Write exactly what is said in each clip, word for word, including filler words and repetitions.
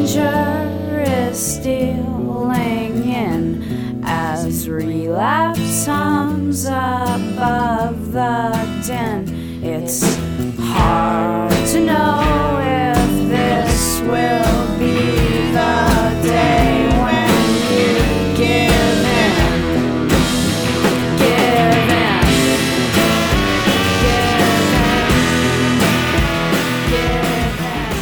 danger is stealing in as relapse hums above the din. It's hard to know if this will be the day when you give in, give in, give in, give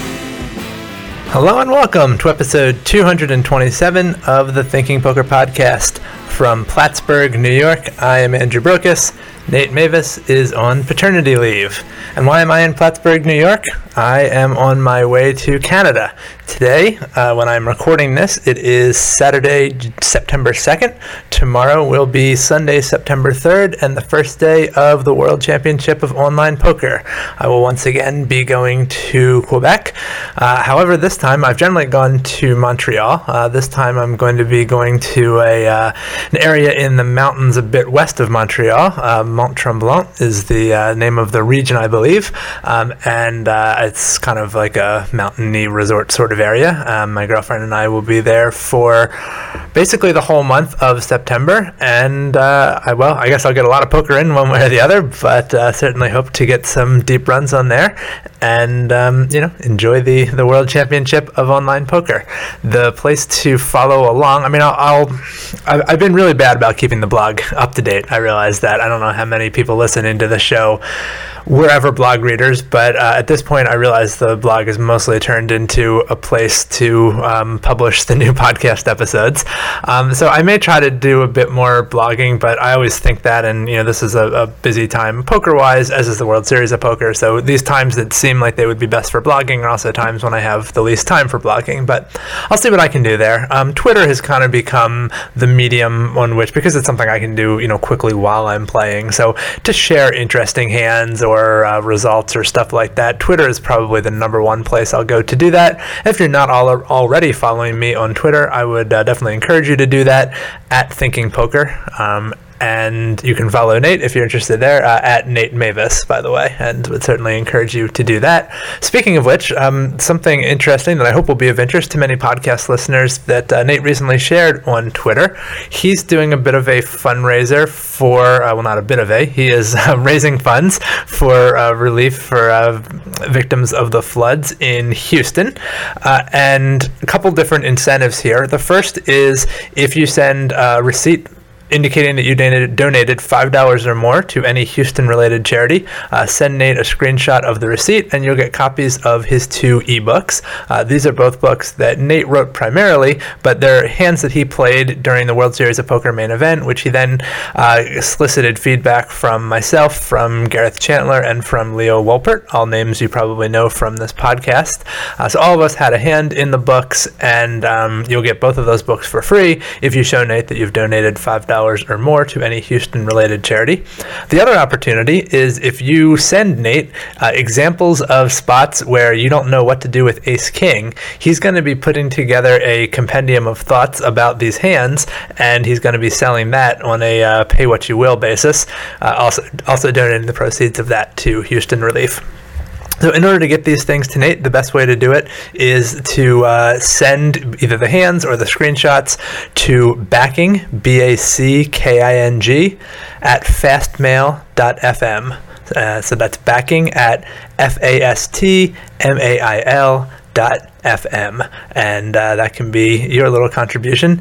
in. Hello and welcome to episode two hundred twenty-seven of the Thinking Poker Podcast. From Plattsburgh, New York, I am Andrew Brokus. Nate Mavis is on paternity leave. And why am I in Plattsburgh, New York? I am on my way to Canada. Today, uh, when I'm recording this, it is Saturday, September second. Tomorrow will be Sunday, September third, and the first day of the World Championship of Online Poker. I will once again be going to Quebec. Uh, however, this time I've generally gone to Montreal. Uh, this time I'm going to be going to a uh, an area in the mountains a bit west of Montreal. Uh, Mont Tremblant is the uh, name of the region, I believe, um, and uh, it's kind of like a mountainy resort sort of area. Um, my girlfriend and I will be there for basically the whole month of September, and uh, I well, I guess I'll get a lot of poker in one way or the other, but uh, certainly hope to get some deep runs on there, and um, you know, enjoy the the World Championship of Online Poker. The place to follow along. I mean, I'll, I'll I've been really bad about keeping the blog up to date. I realize that. I don't know how many people listening to the show were ever blog readers, but uh, at this point I realize the blog is mostly turned into a place to um, publish the new podcast episodes. Um, so I may try to do a bit more blogging, but I always think that, and you know, this is a, a busy time poker-wise, as is the World Series of Poker, so these times that seem like they would be best for blogging are also times when I have the least time for blogging, but I'll see what I can do there. Um, Twitter has kind of become the medium on which, because it's something I can do, you know, quickly while I'm playing, so to share interesting hands or or uh, results or stuff like that, Twitter is probably the number one place I'll go to do that. If you're not all, already following me on Twitter, I would uh, definitely encourage you to do that at Thinking Poker. Um, And you can follow Nate if you're interested there, uh, at Nate Mavis, by the way, and would certainly encourage you to do that. Speaking of which, um, something interesting that I hope will be of interest to many podcast listeners that uh, Nate recently shared on Twitter. He's doing a bit of a fundraiser for, uh, well, not a bit of a, he is uh, raising funds for uh, relief for uh, victims of the floods in Houston. Uh, and a couple different incentives here. The first is if you send a receipt indicating that you donated, donated five dollars or more to any Houston-related charity, uh, send Nate a screenshot of the receipt and you'll get copies of his two ebooks. Uh, these are both books that Nate wrote primarily, but they're hands that he played during the World Series of Poker main event, which he then uh, solicited feedback from myself, from Gareth Chandler, and from Leo Wolpert, all names you probably know from this podcast. Uh, so all of us had a hand in the books, and um, you'll get both of those books for free if you show Nate that you've donated five dollars or more to any Houston-related charity. The other opportunity is if you send Nate uh, examples of spots where you don't know what to do with Ace-King, he's going to be putting together a compendium of thoughts about these hands, and he's going to be selling that on a uh, pay-what-you-will basis, uh, also, also donating the proceeds of that to Houston Relief. So in order to get these things to Nate, the best way to do it is to uh, send either the hands or the screenshots to backing, B A C K I N G, at fastmail dot f m. Uh, so that's backing at F A S T M A I L dot F M. And uh, that can be your little contribution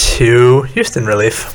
to Houston Relief.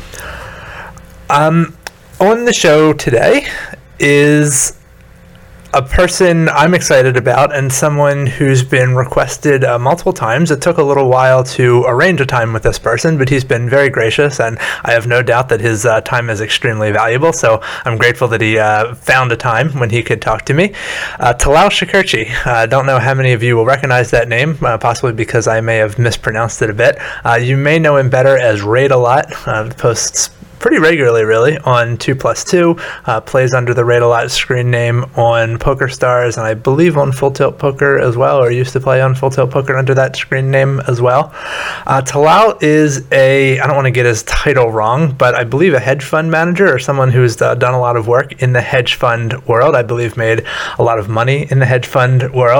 Um, on the show today is a person I'm excited about, and someone who's been requested uh, multiple times. It took a little while to arrange a time with this person, but he's been very gracious, and I have no doubt that his uh, time is extremely valuable, so I'm grateful that he uh, found a time when he could talk to me. Uh, Talal Shakerchi. I uh, don't know how many of you will recognize that name, uh, possibly because I may have mispronounced it a bit. Uh, you may know him better as Raid a Lot, uh, posts pretty regularly, really, on two plus two, uh, plays under the Raid a Lot screen name on PokerStars, and I believe on Full Tilt Poker as well, or used to play on Full Tilt Poker under that screen name as well. Uh, Talal is a, I don't want to get his title wrong, but I believe a hedge fund manager, or someone who's uh, done a lot of work in the hedge fund world. I believe made a lot of money in the hedge fund world.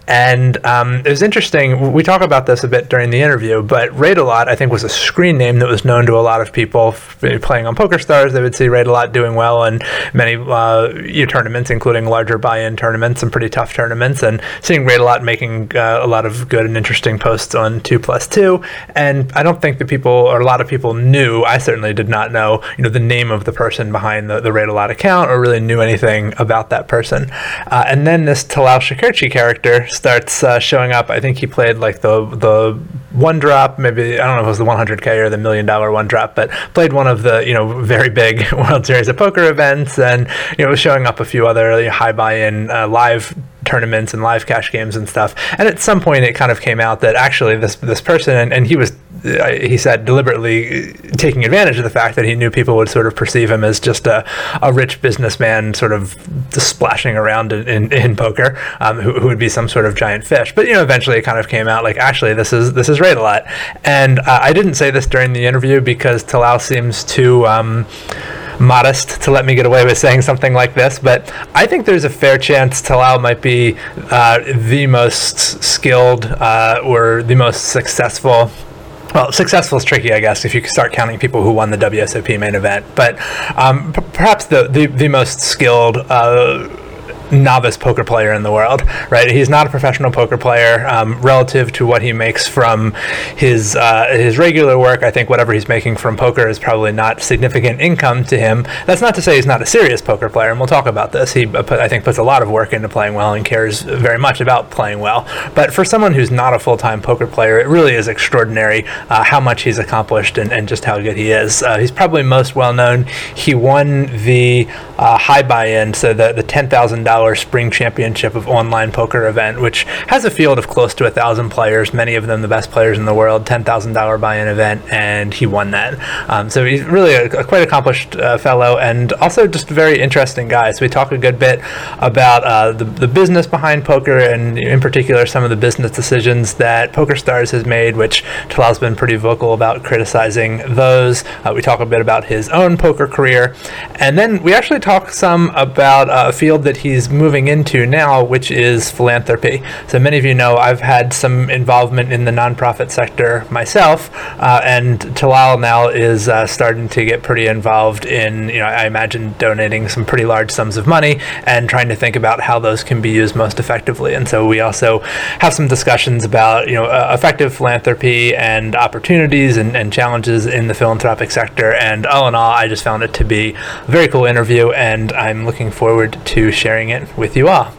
And um, it was interesting. We talk about this a bit during the interview, but Raid-A-Lot, I think, was a screen name that was known to a lot of people playing on PokerStars. They would see Raid-A-Lot doing well in many uh, tournaments, including larger buy-in tournaments and pretty tough tournaments, and seeing Raid-A-Lot making uh, a lot of good and interesting posts on two plus two. And I don't think that people, or a lot of people, knew, I certainly did not know, you know, the name of the person behind the, the Raid-A-Lot account, or really knew anything about that person. Uh, and then this Talal Shakirchi character starts uh, showing up. I think he played like the the one drop, maybe, I don't know if it was the one hundred K or the million dollar one drop, but played one of the, you know, very big World Series of Poker events, and, you know, was showing up a few other you know, high buy-in uh, live tournaments and live cash games and stuff. And at some point it kind of came out that actually this this person, and, and he was, uh, he said, deliberately taking advantage of the fact that he knew people would sort of perceive him as just a, a rich businessman sort of just splashing around in, in, in poker, um, who, who would be some sort of giant fish. But, you know, eventually it kind of came out like, actually, this is this is Raid-A-Lot. And uh, I didn't say this during the interview because Talal seems too Um, modest to let me get away with saying something like this, but I think there's a fair chance Talal might be uh, the most skilled uh, or the most successful. Well, successful is tricky, I guess, if you start counting people who won the W S O P main event, but um, p- perhaps the, the, the most skilled uh, novice poker player in the world, right? He's not a professional poker player um, relative to what he makes from his uh, his regular work. I think whatever he's making from poker is probably not significant income to him. That's not to say he's not a serious poker player, and we'll talk about this. He, I think, puts a lot of work into playing well and cares very much about playing well. But for someone who's not a full-time poker player, it really is extraordinary uh, how much he's accomplished and, and just how good he is. Uh, he's probably most well-known. He won the uh, high buy-in, so the, the ten thousand dollars Spring Championship of Online Poker event, which has a field of close to a thousand players, many of them the best players in the world, ten thousand dollars buy-in event, and he won that. Um, so he's really a, a quite accomplished uh, fellow, and also just a very interesting guy. So we talk a good bit about uh, the, the business behind poker, and in particular some of the business decisions that PokerStars has made, which Talal's been pretty vocal about criticizing those. Uh, we talk a bit about his own poker career, and then we actually talk some about a field that he's moving into now, which is philanthropy. So many of you know I've had some involvement in the nonprofit sector myself, uh, and Talal now is uh, starting to get pretty involved in, you know, I imagine donating some pretty large sums of money and trying to think about how those can be used most effectively. And so we also have some discussions about, you know, uh, effective philanthropy and opportunities and, and challenges in the philanthropic sector. And all in all, I just found it to be a very cool interview, and I'm looking forward to sharing it with you all.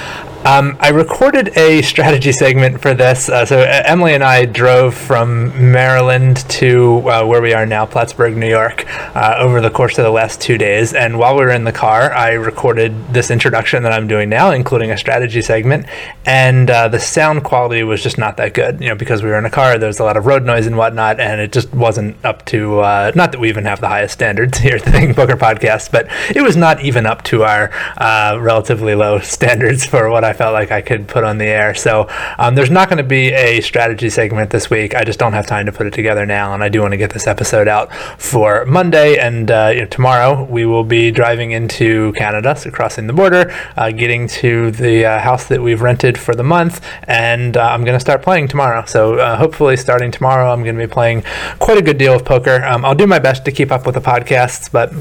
Um, I recorded a strategy segment for this. Uh, so uh, Emily and I drove from Maryland to uh, where we are now, Plattsburgh, New York, uh, over the course of the last two days. And while we were in the car, I recorded this introduction that I'm doing now, including a strategy segment. And uh, the sound quality was just not that good, you know, because we were in a car. There was a lot of road noise and whatnot, and it just wasn't up to, uh, not that we even have the highest standards here at the Thinking Poker Podcast, but it was not even up to our uh, relatively low standards for what I felt like I could put on the air. So um, there's not going to be a strategy segment this week. I just don't have time to put it together now, and I do want to get this episode out for Monday. And uh, you know, tomorrow we will be driving into Canada, so crossing the border, uh, getting to the uh, house that we've rented for the month, and uh, I'm going to start playing tomorrow. So uh, hopefully starting tomorrow I'm going to be playing quite a good deal of poker. Um, I'll do my best to keep up with the podcasts, but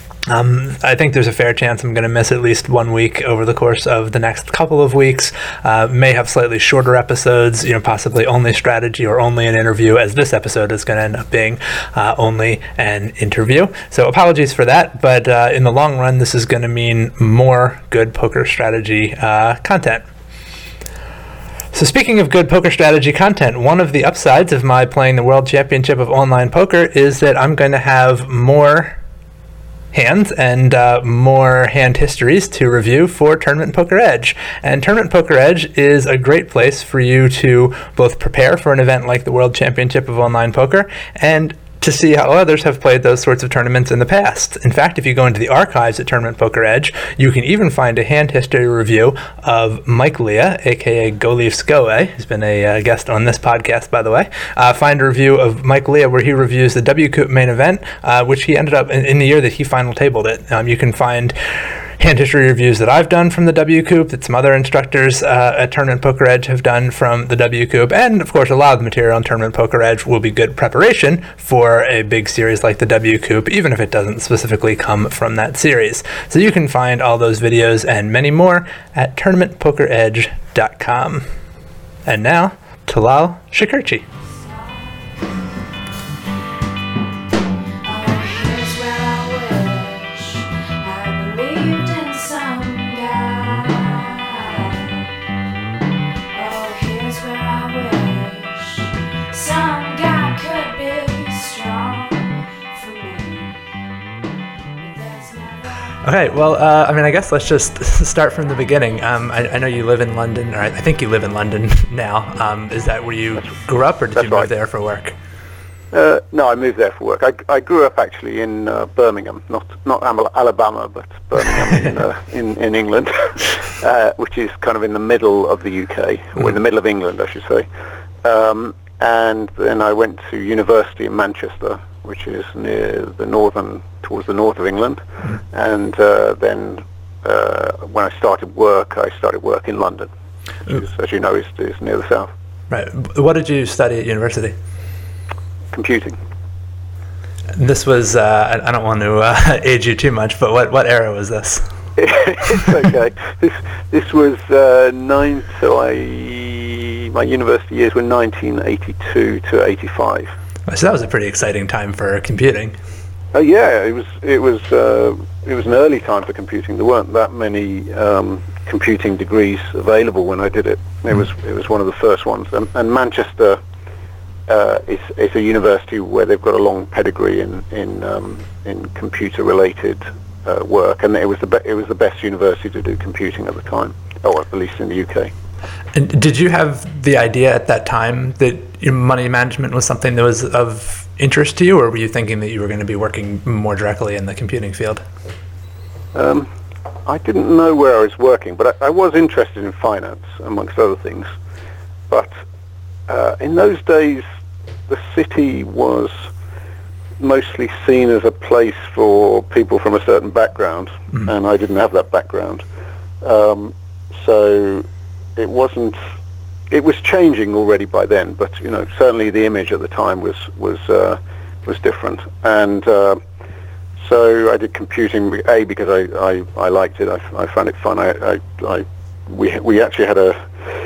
Um, I think there's a fair chance I'm going to miss at least one week over the course of the next couple of weeks. Uh, may have slightly shorter episodes, you know, possibly only strategy or only an interview, as this episode is going to end up being uh, only an interview. So apologies for that, but uh, in the long run, this is going to mean more good poker strategy uh, content. So speaking of good poker strategy content, one of the upsides of my playing the World Championship of Online Poker is that I'm going to have more hands and uh, more hand histories to review for Tournament Poker Edge. And Tournament Poker Edge is a great place for you to both prepare for an event like the World Championship of Online Poker and to see how others have played those sorts of tournaments in the past. In fact, if you go into the archives at Tournament Poker Edge, you can even find a hand history review of Mike Leah, aka Go Leafs Go Away, who's been a uh, guest on this podcast, by the way. Uh, find a review of Mike Leah where he reviews the W Coop main event, uh, which he ended up in, in the year that he final tabled it. Um, you can find hand history reviews that I've done from the W Coop, that some other instructors uh, at Tournament Poker Edge have done from the W Coop, and of course a lot of the material on Tournament Poker Edge will be good preparation for a big series like the W Coop, even if it doesn't specifically come from that series. So you can find all those videos and many more at tournament poker edge dot com. And now, Talal Shakerchi. Okay, well, uh, I mean, I guess let's just start from the beginning. Um, I, I know you live in London, or I think you live in London now. Um, is that where you grew up, or did That's you move right. there for work? Uh, no, I moved there for work. I, I grew up actually in uh, Birmingham, not not Alabama, but Birmingham in, uh, in in England, uh, which is kind of in the middle of the U K, or in the middle of England, I should say. Um, and then I went to university in Manchester, which is near the northern, towards the north of England. Mm-hmm. And uh, then uh, when I started work, I started work in London, which is, as you know, is, is near the south. Right. What did you study at university? Computing. This was, uh, I don't want to uh, age you too much, but what, what era was this? It's okay. This this was uh, nine. So I my university years were nineteen eighty-two to eighty-five. So that was a pretty exciting time for computing. Oh uh, yeah, it was it was uh, it was an early time for computing. There weren't that many um, computing degrees available when I did it. It was it was one of the first ones. And, and Manchester uh, is is a university where they've got a long pedigree in in um, in computer related uh, work, and it was the be- it was the best university to do computing at the time, or at least in the U K. And did you have the idea at that time that your money management was something that was of interest to you, or were you thinking that you were going to be working more directly in the computing field? Um, I didn't know where I was working, but I, I was interested in finance, amongst other things. But uh, in those days, the city was mostly seen as a place for people from a certain background, mm-hmm. and I didn't have that background. Um, so it wasn't, it was changing already by then, but you know, certainly the image at the time was was uh, was different. And uh, so I did computing, A, because I, I, I liked it. I, I found it fun. I, I, I we we actually had a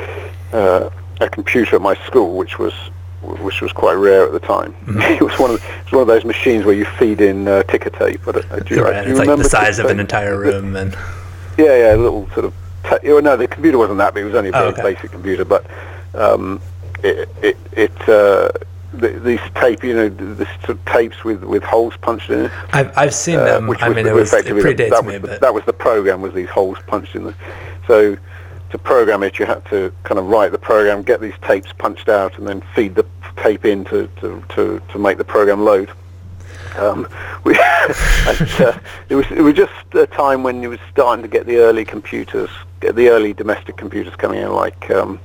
uh, a computer at my school, which was which was quite rare at the time. Mm-hmm. It was one of the, it was one of those machines where you feed in uh, ticker tape. But uh, do you, right, do you it's like the size of tape? an entire room, and yeah, yeah, a little sort of. Ta- oh, no, the computer wasn't that big. It was only a very oh, okay. basic computer, but um, it it, it uh, the, these tape, you know, the sort of tapes with, with holes punched in it. I've I've seen uh, them. Which I was mean, it was it predates that me, was the, but that was the program. Was these holes punched in the so. To program it, you had to kind of write the program, get these tapes punched out, and then feed the tape in to, to, to, to make the program load. Um, we, and, uh, it was it was just a time when you was starting to get the early computers, get the early domestic computers coming in. Like um,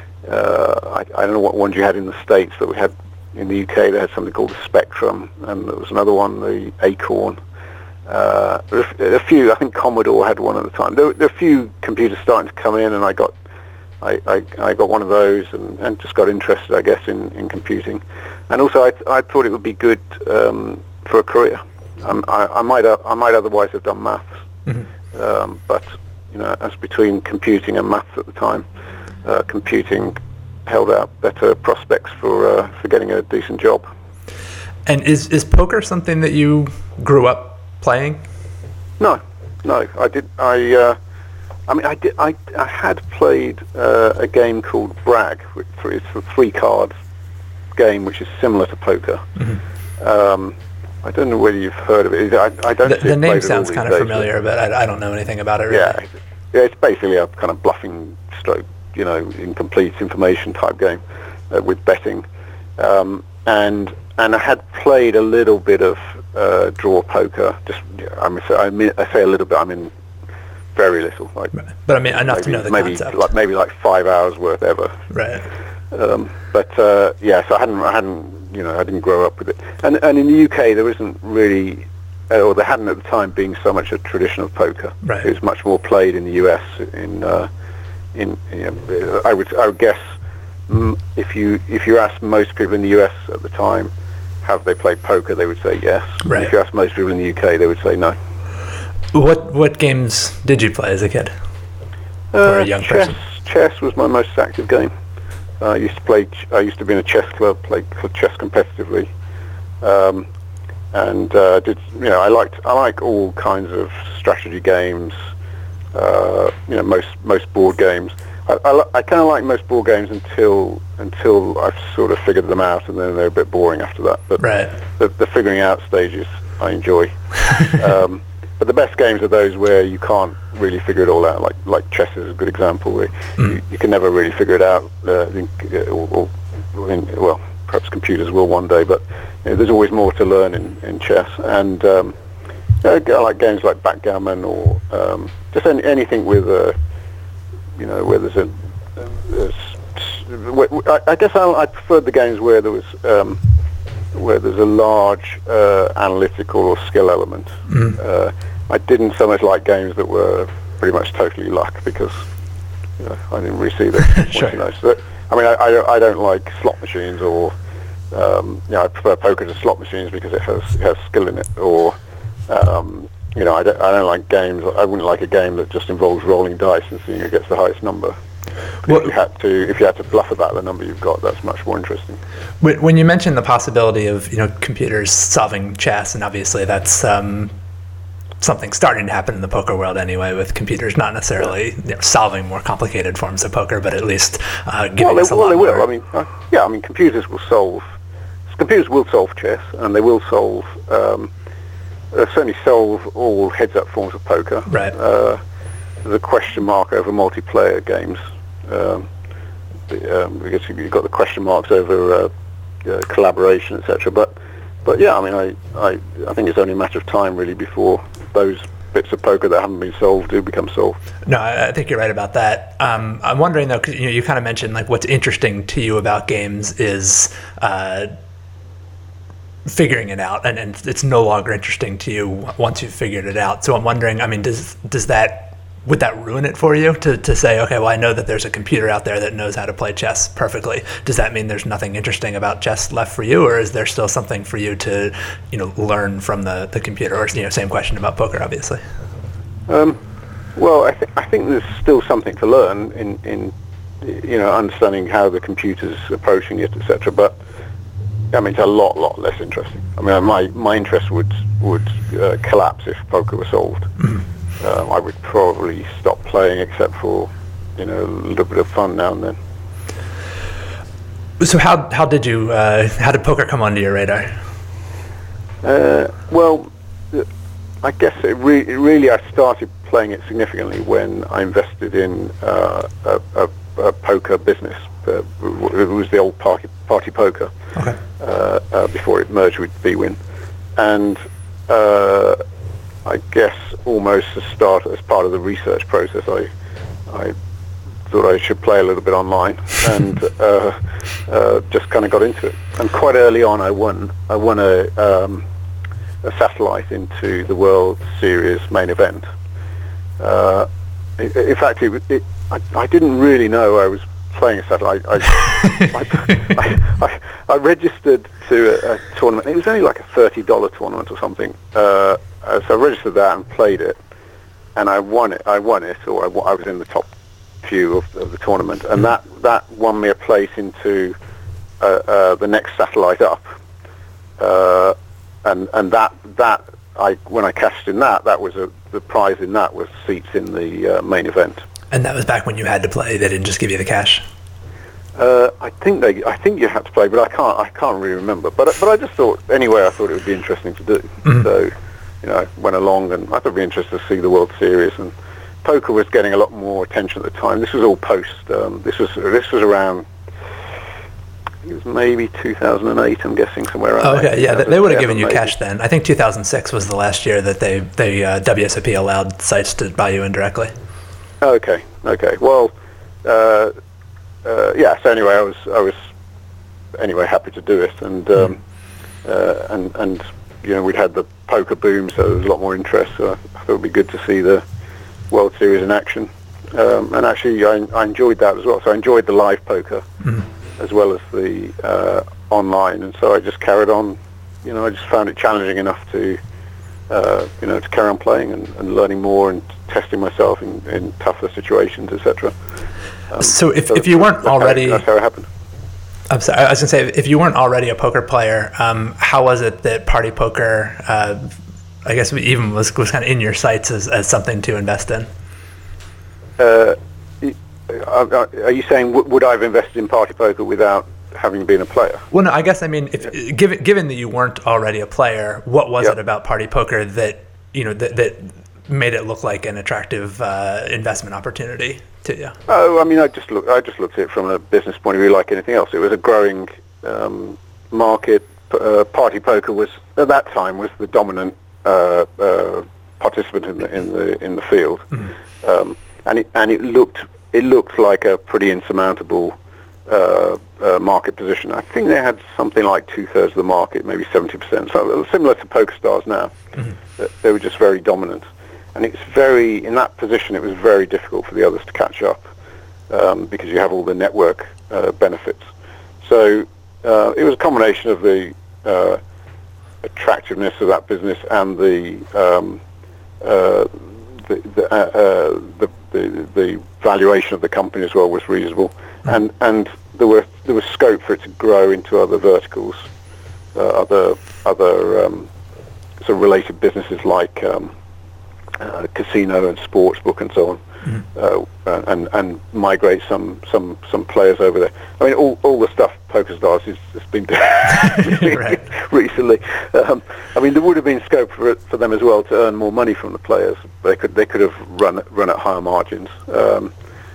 uh, I, I don't know what ones you had in the States, but we had in the U K. They had something called the Spectrum, and there was another one, the Acorn. Uh, a few, I think Commodore had one at the time. There, there were a few computers starting to come in, and I got, I, I, I got one of those, and, and just got interested, I guess, in, in computing. And also, I, I thought it would be good um, for a career. Um, I, I might, uh, I might otherwise have done maths, mm-hmm. um, but you know, as between computing and maths at the time, uh, computing held out better prospects for uh, for getting a decent job. And is is poker something that you grew up playing? No, no. I did. I. Uh, I mean, I did. I, I had played uh, a game called Brag, which is a three-card game, which is similar to poker. Mm-hmm. Um, I don't know whether you've heard of it. I, I don't. The, see the name it sounds kind of days, familiar, but I, I don't know anything about it. Really. Yeah, yeah. It's basically a kind of bluffing stroke, you know, incomplete information type game uh, with betting, um, and and I had played a little bit of uh, draw poker. Just I mean, I mean, I say a little bit. I mean, very little. Like, right. But I mean, enough maybe, to know the maybe concept. Like maybe like five hours worth ever. Right. Um, but uh, yeah, so I hadn't, I hadn't, you know, I didn't grow up with it. And and in the U K, there isn't really uh, or there hadn't at the time been so much a tradition of poker. Right. It was much more played in the U S. In uh, in, you know, I would I would guess mm, if you if you ask most people in the U S at the time, have they played poker, they would say yes. Right. If you ask most people in the U K, they would say no. What what games did you play as a kid? Uh, or a young chess, person? Chess was my most active game. Uh, I used to play. Ch- I used to be in a chess club, played chess competitively, um, and uh, did. You know, I liked. I like all kinds of strategy games. Uh, you know, most most board games. I, I, I kind of like most board games until until I've sort of figured them out, and then they're a bit boring after that. But right. the, the figuring out stages I enjoy. um, But the best games are those where you can't really figure it all out. Like like chess is a good example where mm. you, you can never really figure it out. Uh, in, or, or in, well, perhaps computers will one day, but you know, there's always more to learn in, in chess. And um, you know, I like games like backgammon or um, just any, anything with a, you know, where there's a. a I, I guess I, I preferred the games where there was. Um, where there's a large uh, analytical or skill element. Mm. Uh, I didn't so much like games that were pretty much totally luck because you know, I didn't really see that. Sure. You know, so, I mean, I, I, don't, I don't like slot machines or, um, you know, I prefer poker to slot machines because it has it has skill in it. Or, um, you know, I don't, I don't like games, I wouldn't like a game that just involves rolling dice and seeing who gets the highest number. Well, if you had to, if you had to bluff about the number you've got, that's much more interesting. When you mentioned the possibility of you know computers solving chess, and obviously that's um, something starting to happen in the poker world anyway, with computers not necessarily you know, solving more complicated forms of poker, but at least uh, giving well, they, us a well, lot they more. will. I mean, uh, yeah, I mean, computers will solve. Computers will solve chess, and they will solve. Um, uh, certainly solve all heads-up forms of poker. Right. Uh, there's a question mark over multiplayer games. Um, um, because you've got the question marks over uh, uh, collaboration, et cetera. But, but yeah, I mean, I, I, I think it's only a matter of time really before those bits of poker that haven't been solved do become solved. No, I, I think you're right about that. Um, I'm wondering though, because you know, you kind of mentioned like what's interesting to you about games is uh, figuring it out, and, and it's no longer interesting to you once you've figured it out. So I'm wondering, I mean, does does that would that ruin it for you to, to say, okay, well, I know that there's a computer out there that knows how to play chess perfectly. Does that mean there's nothing interesting about chess left for you, or is there still something for you to, you know, learn from the, the computer? Or, you know, same question about poker, obviously. Um, well, I, th- I think there's still something to learn in, in, you know, understanding how the computer's approaching it, et cetera. But I mean, it's a lot, lot less interesting. I mean, my my interest would would uh, collapse if poker were solved. Mm-hmm. Um, I would probably stop playing except for, you know, a little bit of fun now and then. So how how did you uh, how did poker come onto your radar? Uh, well, I guess it, re- it really I started playing it significantly when I invested in uh, a, a, a poker business. Uh, it was the old party party poker. Okay. Uh, uh, before it merged with bwin, and. Uh, I guess almost as start as part of the research process, I I thought I should play a little bit online, and uh, uh, just kind of got into it. And quite early on, I won I won a um, a satellite into the World Series main event. Uh, in, in fact, it, it, I, I didn't really know I was playing a satellite. I I, I, I, I registered to a, a tournament. It was only like a thirty dollar tournament or something. Uh, Uh, so I registered that and played it, and I won it. I won it, or I, I was in the top few of, of the tournament, and that, that won me a place into uh, uh, the next satellite up. Uh, and and that that I when I cashed in that, that was a, the prize in that was seats in the uh, main event. And that was back when you had to play. They didn't just give you the cash. Uh, I think they. I think you had to play, but I can't. I can't really remember. But but I just thought anyway. I thought it would be interesting to do. Mm-hmm. So. You know, I went along, and I thought it'd be interesting to see the World Series. And poker was getting a lot more attention at the time. This was all post. Um, this was this was around. It was maybe two thousand eight. I'm guessing somewhere around. Oh, okay, there. yeah, they, they would have given you maybe. cash then. I think two thousand six was the last year that they they uh, W S O P allowed sites to buy you indirectly. Okay, okay. Well, uh, uh, yeah. So anyway, I was I was anyway happy to do it, and um, mm. uh, and and. you know, we'd had the poker boom, so there was a lot more interest. So I thought it would be good to see the World Series in action. Um, and actually, I, I enjoyed that as well. So I enjoyed the live poker mm. as well as the uh, online. And so I just carried on. You know, I just found it challenging enough to, uh, you know, to carry on playing and, and learning more and testing myself in, in tougher situations, et cetera. Um, so if, so if you weren't that's already... How, that's how it happened. I'm sorry, I was going to say, if you weren't already a poker player, um, how was it that Party Poker, uh, I guess, even was, was kind of in your sights as, as something to invest in? Uh, are you saying, would I have invested in Party Poker without having been a player? Well, no, I guess, I mean, if, yeah. given, given that you weren't already a player, what was yep. it about Party Poker that, you know, that, that made it look like an attractive uh, investment opportunity to you? Oh, I mean, I just look, I just looked at it from a business point of view, like anything else. It was a growing um, market. Uh, Party Poker was, at that time, was the dominant uh, uh, participant in the in the in the field, mm-hmm. um, and it and it looked it looked like a pretty insurmountable uh, uh, market position. I think they had something like two thirds of the market, maybe seventy percent. So similar to PokerStars now, mm-hmm. they were just very dominant. And it's very, in that position, it was very difficult for the others to catch up um, because you have all the network uh, benefits. So uh, it was a combination of the uh, attractiveness of that business and the um, uh, the, the, uh, uh, the, the the valuation of the company as well was reasonable, mm-hmm. and and there were there was scope for it to grow into other verticals, uh, other other um, sort of related businesses like. Um, Uh, casino and sports book and so on, mm-hmm. uh, and and migrate some some some players over there. I mean, all all the stuff PokerStars has, has been doing right. recently. Um, I mean, there would have been scope for it, for them as well to earn more money from the players. They could they could have run run at higher margins. Um,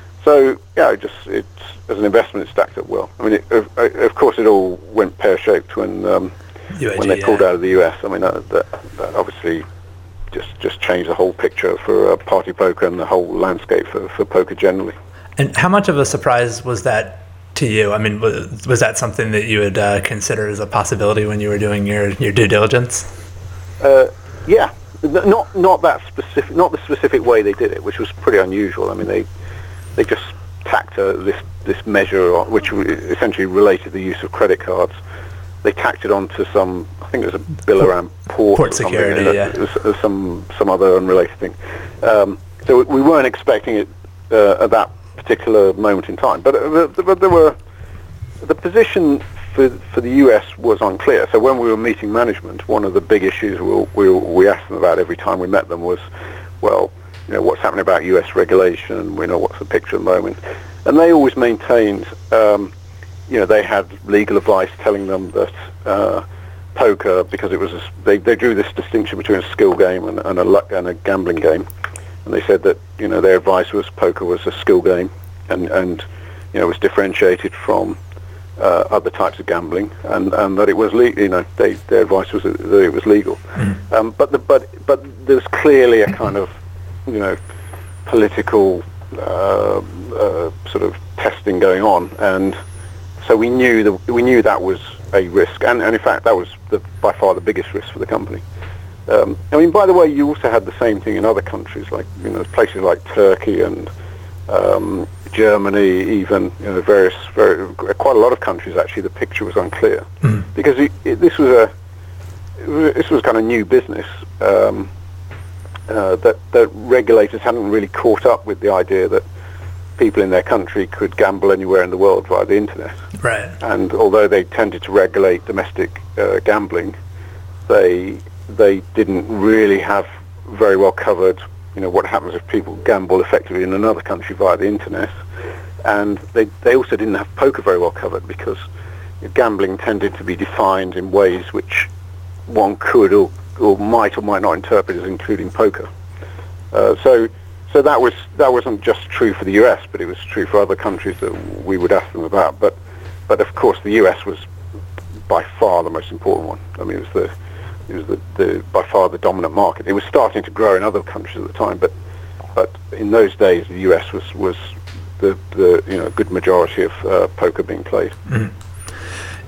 so yeah, it just it's as an investment, it stacked up well. I mean, it, of, of course, it all went pear shaped when um, U A G, when they yeah. pulled out of the U S. I mean, that, that, that obviously. Just, just change the whole picture for uh, Party Poker and the whole landscape for, for poker generally. And how much of a surprise was that to you? I mean, was, was that something that you would uh, consider as a possibility when you were doing your, your due diligence? Uh, yeah, not not that specific, not the specific way they did it, which was pretty unusual. I mean, they they just tacked uh, this this measure, on, which essentially related the use of credit cards. They tacked it onto some, I think it was a bill around port, port security, or yeah. It was, it was some some other unrelated thing. Um, so we weren't expecting it uh, at that particular moment in time. But, uh, but there were the position for for the U S was unclear. So when we were meeting management, one of the big issues we we, we asked them about every time we met them was, well, you know, what's happening about U S regulation? We know what's the picture at the moment, and they always maintained. Um, You know, they had legal advice telling them that uh, poker, because it was a, they they drew this distinction between a skill game and, and a luck and a gambling game, and they said that you know their advice was poker was a skill game, and and you know was differentiated from uh, other types of gambling, and, and that it was legal. You know, they their advice was that it was legal, mm. um, but the but but there's clearly a kind of you know political uh, uh, sort of testing going on, and. So we knew that we knew that was a risk, and, and in fact that was the, by far the biggest risk for the company. Um, I mean, by the way, you also had the same thing in other countries, like you know places like Turkey and um, Germany, even you know various, very, quite a lot of countries. Actually, the picture was unclear mm. because it, it, this was a it was, this was kind of new business um, uh, that that regulators hadn't really caught up with the idea that. People in their country could gamble anywhere in the world via the internet. Right. And although they tended to regulate domestic uh, gambling, they they didn't really have very well covered, you know, what happens if people gamble effectively in another country via the internet. And they they also didn't have poker very well covered because gambling tended to be defined in ways which one could or, or might or might not interpret as including poker. Uh, so. So that was that wasn't just true for the U S, but it was true for other countries that we would ask them about. But but of course the U S was by far the most important one. I mean, it was the it was the, the by far the dominant market. It was starting to grow in other countries at the time, but but in those days the U S was was the, the you know good majority of uh, poker being played. Mm-hmm.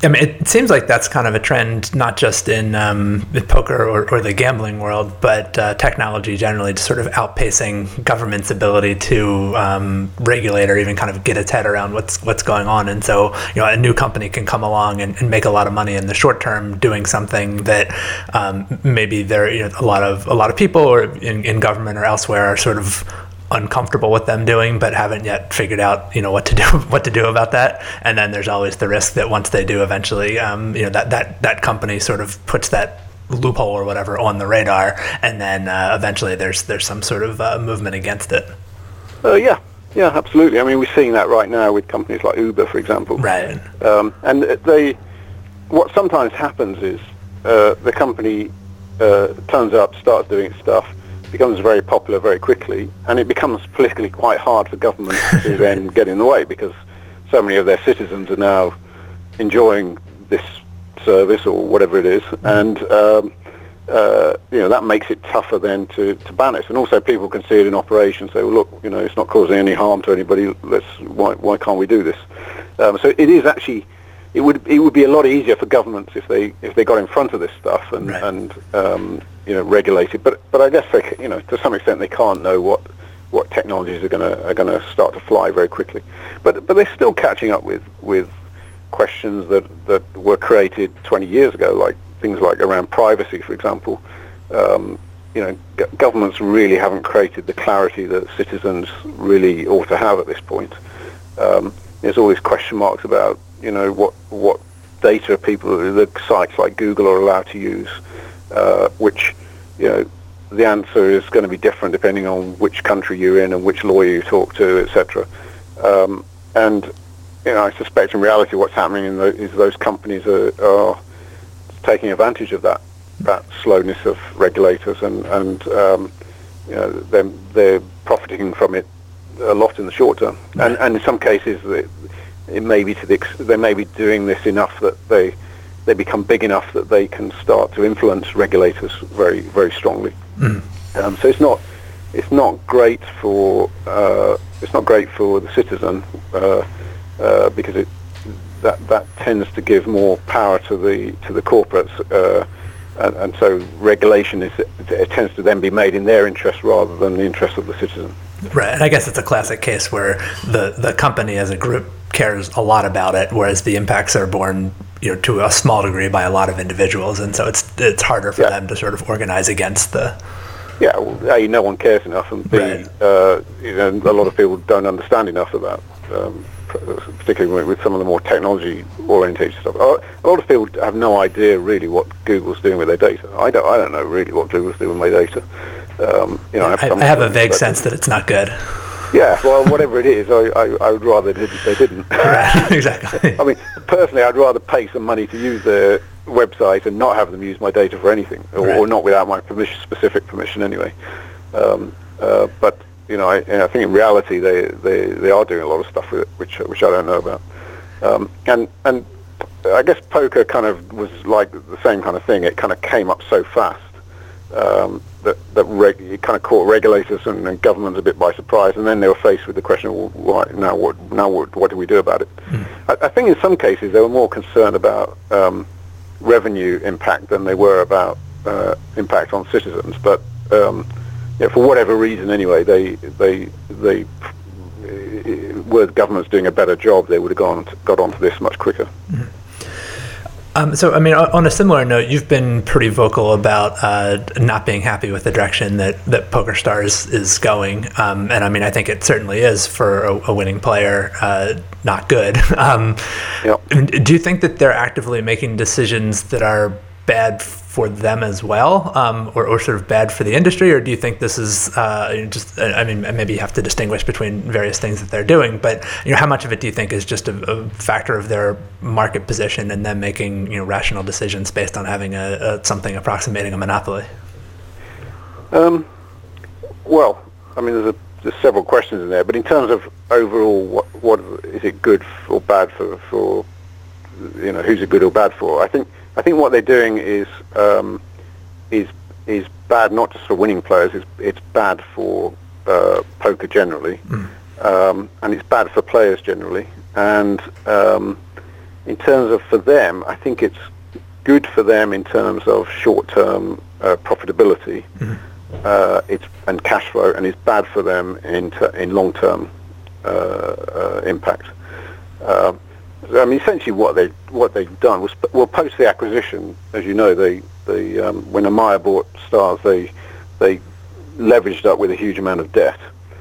I mean, it seems like that's kind of a trend, not just in, um, in poker or, or the gambling world, but uh, technology generally, just sort of outpacing government's ability to um, regulate or even kind of get its head around what's what's going on. And so, you know, a new company can come along and, and make a lot of money in the short term doing something that um, maybe there, you know, a lot of a lot of people or in, in government or elsewhere are sort of uncomfortable with them doing, but haven't yet figured out, you know, what to do, what to do about that. And then there's always the risk that once they do, eventually, um, you know, that that that company sort of puts that loophole or whatever on the radar, and then uh, eventually there's there's some sort of uh, movement against it. Uh, yeah, yeah, absolutely. I mean, we're seeing that right now with companies like Uber, for example. Right. Um, and they, what sometimes happens is uh, the company uh, turns up, starts doing its stuff, becomes very popular very quickly, and it becomes politically quite hard for government to then get in the way, because so many of their citizens are now enjoying this service or whatever it is, and um, uh, you know, that makes it tougher then to, to ban it. And also people can see it in operation, say, well, look, you know, it's not causing any harm to anybody, let's, why, why can't we do this? Um, so it is actually, it would it would be a lot easier for governments if they if they got in front of this stuff and right. and um, you know, regulate it. But but I guess they, you know, to some extent they can't know what what technologies are going to are going to start to fly very quickly. But but they're still catching up with with questions that that were created twenty years ago, like things like around privacy, for example. Um, you know, g- governments really haven't created the clarity that citizens really ought to have at this point. Um, there's always question marks about, you know, what what data people, the sites like Google are allowed to use, uh, which, you know, the answer is going to be different depending on which country you're in and which lawyer you talk to, et cetera. Um, and, you know, I suspect in reality what's happening in the, is those companies are, are taking advantage of that that slowness of regulators, and, and um, you know, they're, they're profiting from it a lot in the short term. And, and in some cases, it, it may be to the ex- they may be doing this enough that they they become big enough that they can start to influence regulators very very strongly. Mm. Um, so it's not it's not great for uh, it's not great for the citizen uh, uh, because it that that tends to give more power to the to the corporates, uh, and, and so regulation is it tends to then be made in their interest rather than the interest of the citizen. Right, and I guess it's a classic case where the, the company as a group cares a lot about it, whereas the impacts are borne, you know, to a small degree by a lot of individuals, and so it's it's harder for yeah. them to sort of organize against the. Yeah, well, A, no one cares enough, and B, right. uh, you know, a lot of people don't understand enough about, um, particularly with some of the more technology-oriented stuff. A lot of people have no idea really what Google's doing with their data. I don't, I don't know really what Google's doing with my data. Um, you know, I have, I, I have a vague sense that it's not good. Yeah, well, whatever it is, I, I, I would rather they didn't. They didn't. Right, exactly. I mean, personally, I'd rather pay some money to use their website and not have them use my data for anything, or, right. or not without my permission, specific permission anyway. Um, uh, but you know, I, I think in reality, they, they, they are doing a lot of stuff with it, which which I don't know about. Um, and and I guess poker kind of was like the same kind of thing. It kind of came up so fast. Um, that, that reg- it kind of caught regulators and, and governments a bit by surprise, and then they were faced with the question of, well, why, now what now what, what do we do about it? Mm. I, I think in some cases they were more concerned about um, revenue impact than they were about uh, impact on citizens, but um, you know, for whatever reason anyway, they they they uh, were the governments doing a better job, they would have gone to, got onto this much quicker. Mm. Um, so, I mean, on a similar note, you've been pretty vocal about uh, not being happy with the direction that, that PokerStars is going. Um, and, I mean, I think it certainly is for a, a winning player, uh, not good. Um, yep. Do you think that they're actively making decisions that are bad for them as well, um, or, or sort of bad for the industry? Or do you think this is uh, just, I mean, maybe you have to distinguish between various things that they're doing, but you know, how much of it do you think is just a, a factor of their market position and them making, you know, rational decisions based on having a, a something approximating a monopoly? Um, well, I mean, there's, a, there's several questions in there, but in terms of overall, what, what is it good or bad for, for, you know, who's it good or bad for? I think I think what they're doing is um, is is bad not just for winning players. It's it's bad for uh, poker generally, mm. um, and it's bad for players generally. And um, in terms of for them, I think it's good for them in terms of short-term uh, profitability, mm-hmm. uh, it's and cash flow, and it's bad for them in ter- in long-term uh, uh, impact. Uh, I mean, essentially, what they what they've done was, well, post the acquisition, as you know, they they um, when Amaya bought Stars, they they leveraged up with a huge amount of debt,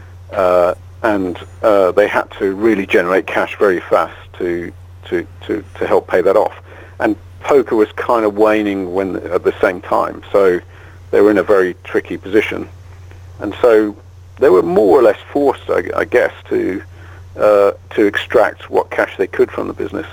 uh, and uh, they had to really generate cash very fast to to to to help pay that off. And poker was kind of waning when at the same time, so they were in a very tricky position, and so they were more or less forced, I, I guess, to uh, to extract what cash they could from the business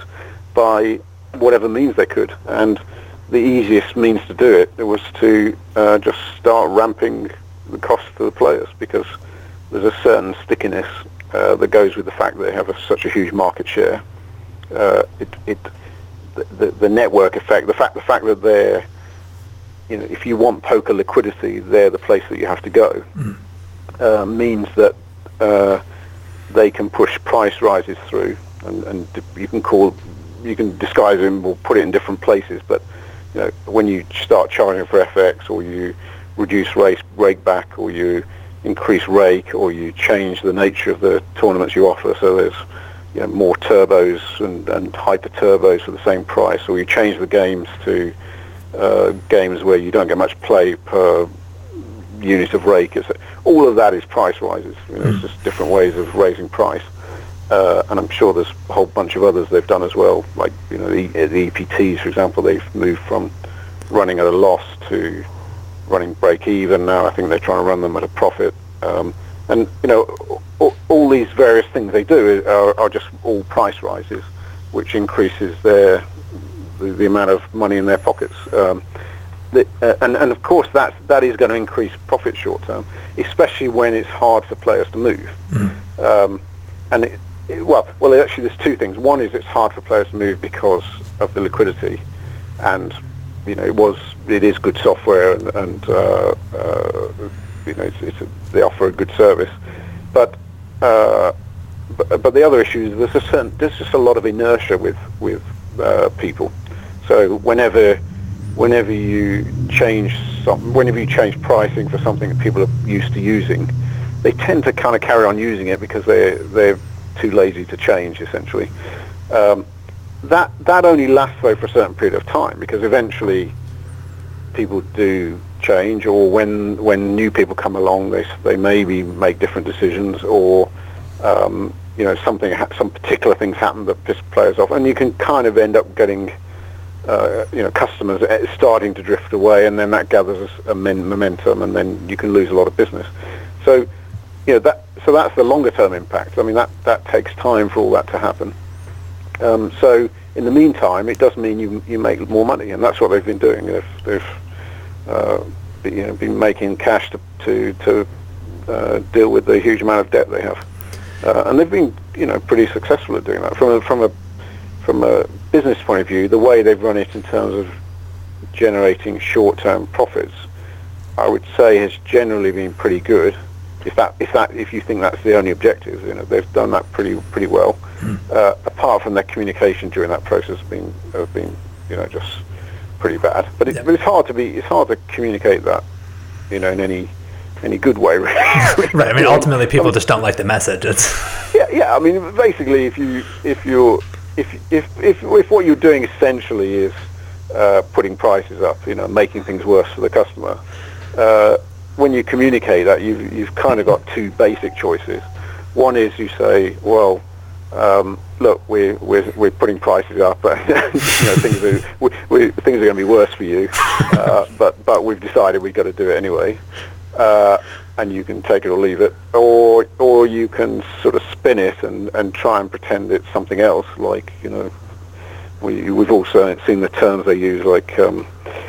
by whatever means they could. And the easiest means to do it was to uh, just start ramping the cost to the players, because there's a certain stickiness uh, that goes with the fact that they have a, such a huge market share. Uh, it, it The, the network effect, the fact the fact that they're, you know, if you want poker liquidity, they're the place that you have to go, mm. uh, means that uh, they can push price rises through, and, and you can call, you can disguise them or put it in different places, but you know, when you start charging for F X, or you reduce race rake back, or you increase rake, or you change the nature of the tournaments you offer, so there's you know, more turbos and, and hyper turbos for the same price, or you change the games to uh, games where you don't get much play per unit of rake. It's, all of that is price rises. You know, mm. It's just different ways of raising price, uh, and I'm sure there's a whole bunch of others they've done as well. Like you know, the, the E P Ts, for example, they've moved from running at a loss to running break even. Now I think they're trying to run them at a profit. Um, And, you know, all, all these various things they do are, are just all price rises, which increases their the, the amount of money in their pockets. Um, the, uh, and, and, of course, that, that is going to increase profit short term, especially when it's hard for players to move. Mm. Um, and, it, it, well, well, actually, there's two things. One is it's hard for players to move because of the liquidity. And, you know, it was it is good software and... and uh, uh, You know, it's, it's a, they offer a good service, but, uh, but but the other issue is there's a certain there's just a lot of inertia with with uh, people. So whenever whenever you change some, whenever you change pricing for something that people are used to using, they tend to kind of carry on using it because they they're too lazy to change. Essentially, um, that that only lasts though for a certain period of time, because eventually people do change, or when when new people come along, they they maybe make different decisions, or um, you know something ha- some particular things happen that piss players off, and you can kind of end up getting uh, you know customers starting to drift away, and then that gathers a momentum, and then you can lose a lot of business. So you know that so that's the longer term impact. I mean that that takes time for all that to happen. Um, so in the meantime, it does mean you you make more money, and that's what they've been doing. They've, they've Uh, you know, been making cash to to, to uh, deal with the huge amount of debt they have, uh, and they've been, you know, pretty successful at doing that. From a, from a from a business point of view, the way they've run it in terms of generating short-term profits, I would say, has generally been pretty good. If that if that if you think that's the only objective, you know, they've done that pretty pretty well. Mm. Uh, apart from their communication during that process, have been have been you know just. pretty bad, but, it, yep. but it's hard to be it's hard to communicate that, you know, in any any good way. Really. Right. I mean, ultimately, people I mean, just don't like the message. It's yeah, yeah. I mean, basically, if you if you're if if if, if what you're doing essentially is uh, putting prices up, you know, making things worse for the customer, uh, when you communicate that, you've you've kind of got two basic choices. One is you say, well. Um, look, we're we're we're putting prices up, but you know things are we, we, things are going to be worse for you. Uh, but but we've decided we've got to do it anyway, uh, and you can take it or leave it, or or you can sort of spin it and, and try and pretend it's something else. Like you know, we we've also seen the terms they use, like um,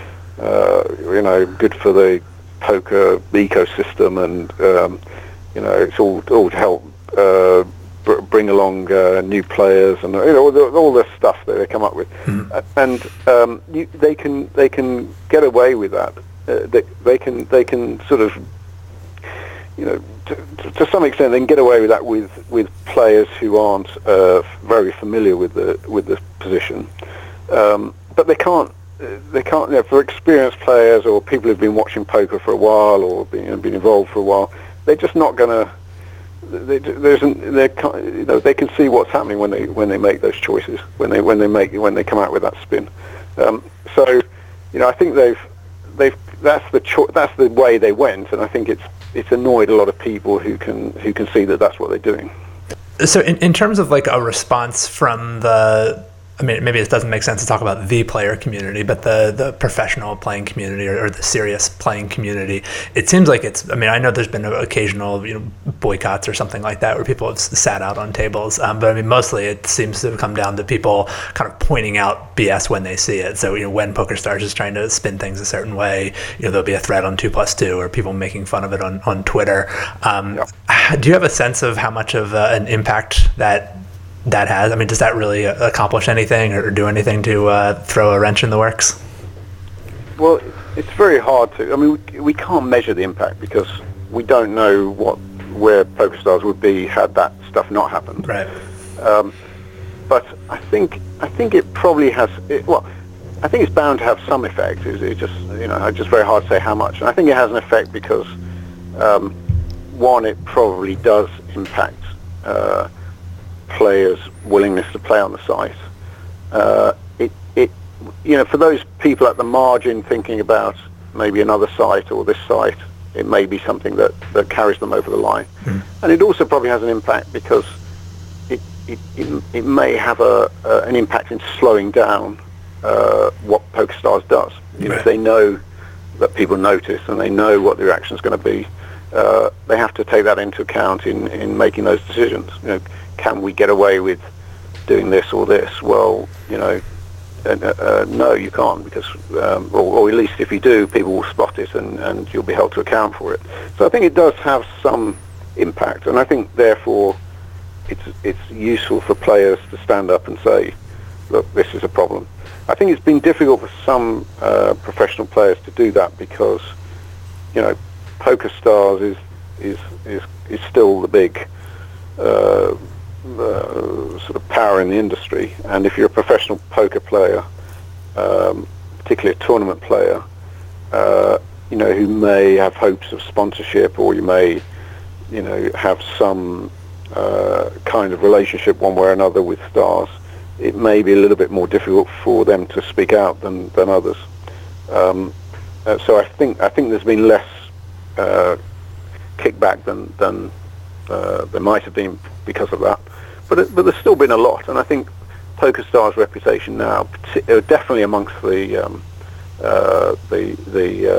uh, you know, good for the poker ecosystem, and um, you know, it's all all to help. Uh, bring along uh, new players, and you know all, the, all this stuff that they come up with, mm. uh, and um, you, they can they can get away with that. Uh, they, they can they can sort of you know to, to some extent, they can get away with that with, with players who aren't uh, very familiar with the with the position, um, but they can't. They can't. You know, for experienced players or people who've been watching poker for a while or been been involved for a while, they're just not going to. They, there's an, they you know they can see what's happening when they when they make those choices when they when they make when they come out with that spin. Um, so, you know, I think they've they've that's the cho- that's the way they went, and I think it's it's annoyed a lot of people who can who can see that that's what they're doing. So, in, in terms of like a response from the. I mean, maybe it doesn't make sense to talk about the player community, but the, the professional playing community or, or the serious playing community, it seems like it's, I mean, I know there's been occasional, you know, boycotts or something like that where people have sat out on tables. Um, but I mean, mostly it seems to come down to people kind of pointing out B S when they see it. So, you know, when PokerStars is trying to spin things a certain way, you know, there'll be a thread on two plus two or people making fun of it on, on Twitter. Um, yeah. Do you have a sense of how much of uh, an impact that that has? I mean, does that really accomplish anything or do anything to uh, throw a wrench in the works? Well, it's very hard to. I mean, we, we can't measure the impact because we don't know what where PokerStars would be had that stuff not happened. Right. Um, but I think I think it probably has. It, well, I think it's bound to have some effect. It's, it just you know, it's just very hard to say how much. And I think it has an effect because um, one, it probably does impact. Uh, players' willingness to play on the site. Uh, it, it, you know, for those people at the margin thinking about maybe another site or this site, it may be something that, that carries them over the line. Mm. And it also probably has an impact because it it, it, it may have a uh, an impact in slowing down uh, what PokerStars does. You know, if they know that people notice and they know what the reaction is going to be, uh, they have to take that into account in, in making those decisions. You know, can we get away with doing this or this? Well, you know, uh, uh, no, you can't, because, um, or, or at least if you do, people will spot it and, and you'll be held to account for it. So I think it does have some impact, and I think therefore it's it's useful for players to stand up and say, look, this is a problem. I think it's been difficult for some uh, professional players to do that because, you know, PokerStars is is is is still the big uh, uh, sort of power in the industry, and if you're a professional poker player, um, particularly a tournament player, uh, you know, who may have hopes of sponsorship, or you may, you know, have some uh, kind of relationship one way or another with stars, it may be a little bit more difficult for them to speak out than than others. Um, uh, so I think I think there's been less uh, kickback than than uh, there might have been because of that. But it, but there's still been a lot, and I think PokerStars' reputation now, uh, definitely amongst the um, uh, the the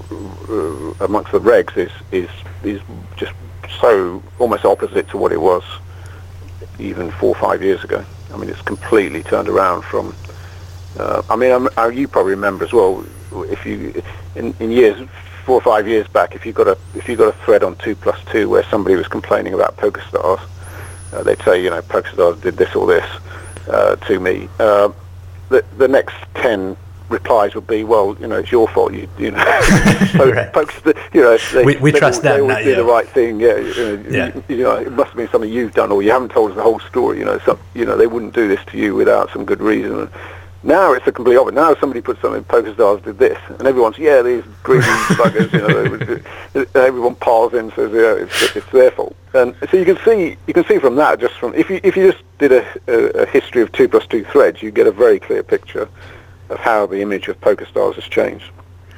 uh, amongst the regs, is is is just so almost opposite to what it was even four or five years ago. I mean, it's completely turned around from. Uh, I mean, I'm, uh, you probably remember as well. If you in, in years four or five years back, if you got a if you got a thread on two plus two where somebody was complaining about PokerStars, uh, they'd say, you know, PokerStars did this or this uh, to me. Uh, the the next ten replies would be, well, you know, it's your fault. You you know, right. Poker, you know, they, we we they, trust they, them. They always not do you. the right thing. Yeah, you know, yeah. You, you know, it must have been something you've done, or you haven't told us the whole story. You know, so, you know, they wouldn't do this to you without some good reason. Now it's a complete opposite. Now somebody puts something, PokerStars did this, and everyone's, yeah, these greedy buggers, you know, they, everyone piles in and says, yeah, it's, it's their fault. And so you can see, you can see from that, just from, if you if you just did a, a, a history of two plus two threads, you get a very clear picture of how the image of PokerStars has changed.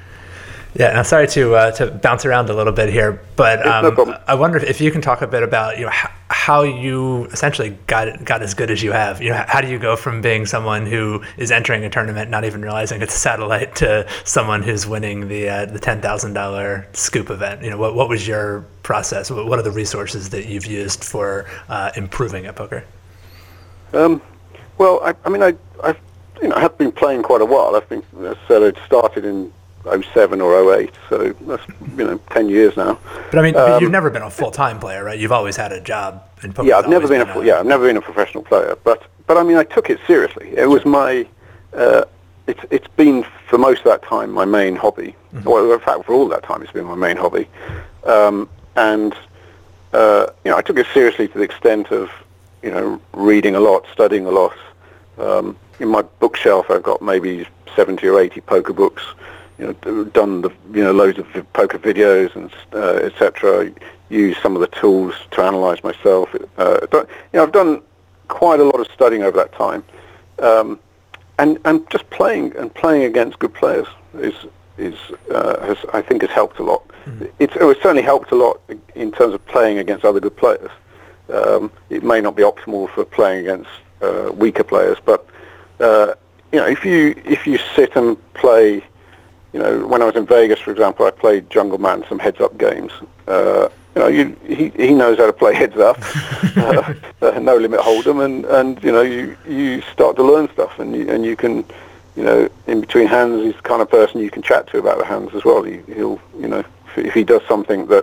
Yeah, and I'm sorry to uh, to bounce around a little bit here, but um, no problem. I wonder if you can talk a bit about, you know, how, how you essentially got got as good as you have. You know, how do you go from being someone who is entering a tournament, not even realizing it's a satellite, to someone who's winning the uh, the ten thousand dollar scoop event? You know, what what was your process? What are the resources that you've used for uh, improving at poker? Um, well, I, I mean, I I've you know I have been playing quite a while. I think, as I said, it started in oh seven or oh eight, so that's, you know, ten years now. But I mean, um, you've never been a full-time player, right? You've always had a job in poker. Yeah, I've never been, been a, a yeah, I've never been a professional player, but but I mean, I took it seriously. It was my, uh, it's it's been for most of that time my main hobby. Mm-hmm. Well, in fact, for all that time, it's been my main hobby, um, and uh, you know, I took it seriously to the extent of, you know, reading a lot, studying a lot. Um, in my bookshelf, I've got maybe seventy or eighty poker books. You know, done the you know loads of poker videos and uh, et cetera. Used some of the tools to analyze myself. Uh, but, you know, I've done quite a lot of studying over that time, um, and and just playing and playing against good players is is uh, has I think has helped a lot. Mm-hmm. It's it certainly helped a lot in terms of playing against other good players. Um, it may not be optimal for playing against uh, weaker players, but uh, you know, if you if you sit and play, you know, when I was in Vegas, for example, I played Jungle Man some heads-up games. Uh, you know, you, he he knows how to play heads-up, uh, uh, no limit hold'em, and and you know, you you start to learn stuff, and you and you can, you know, in between hands, he's the kind of person you can chat to about the hands as well. He, he'll, you know, if, if he does something that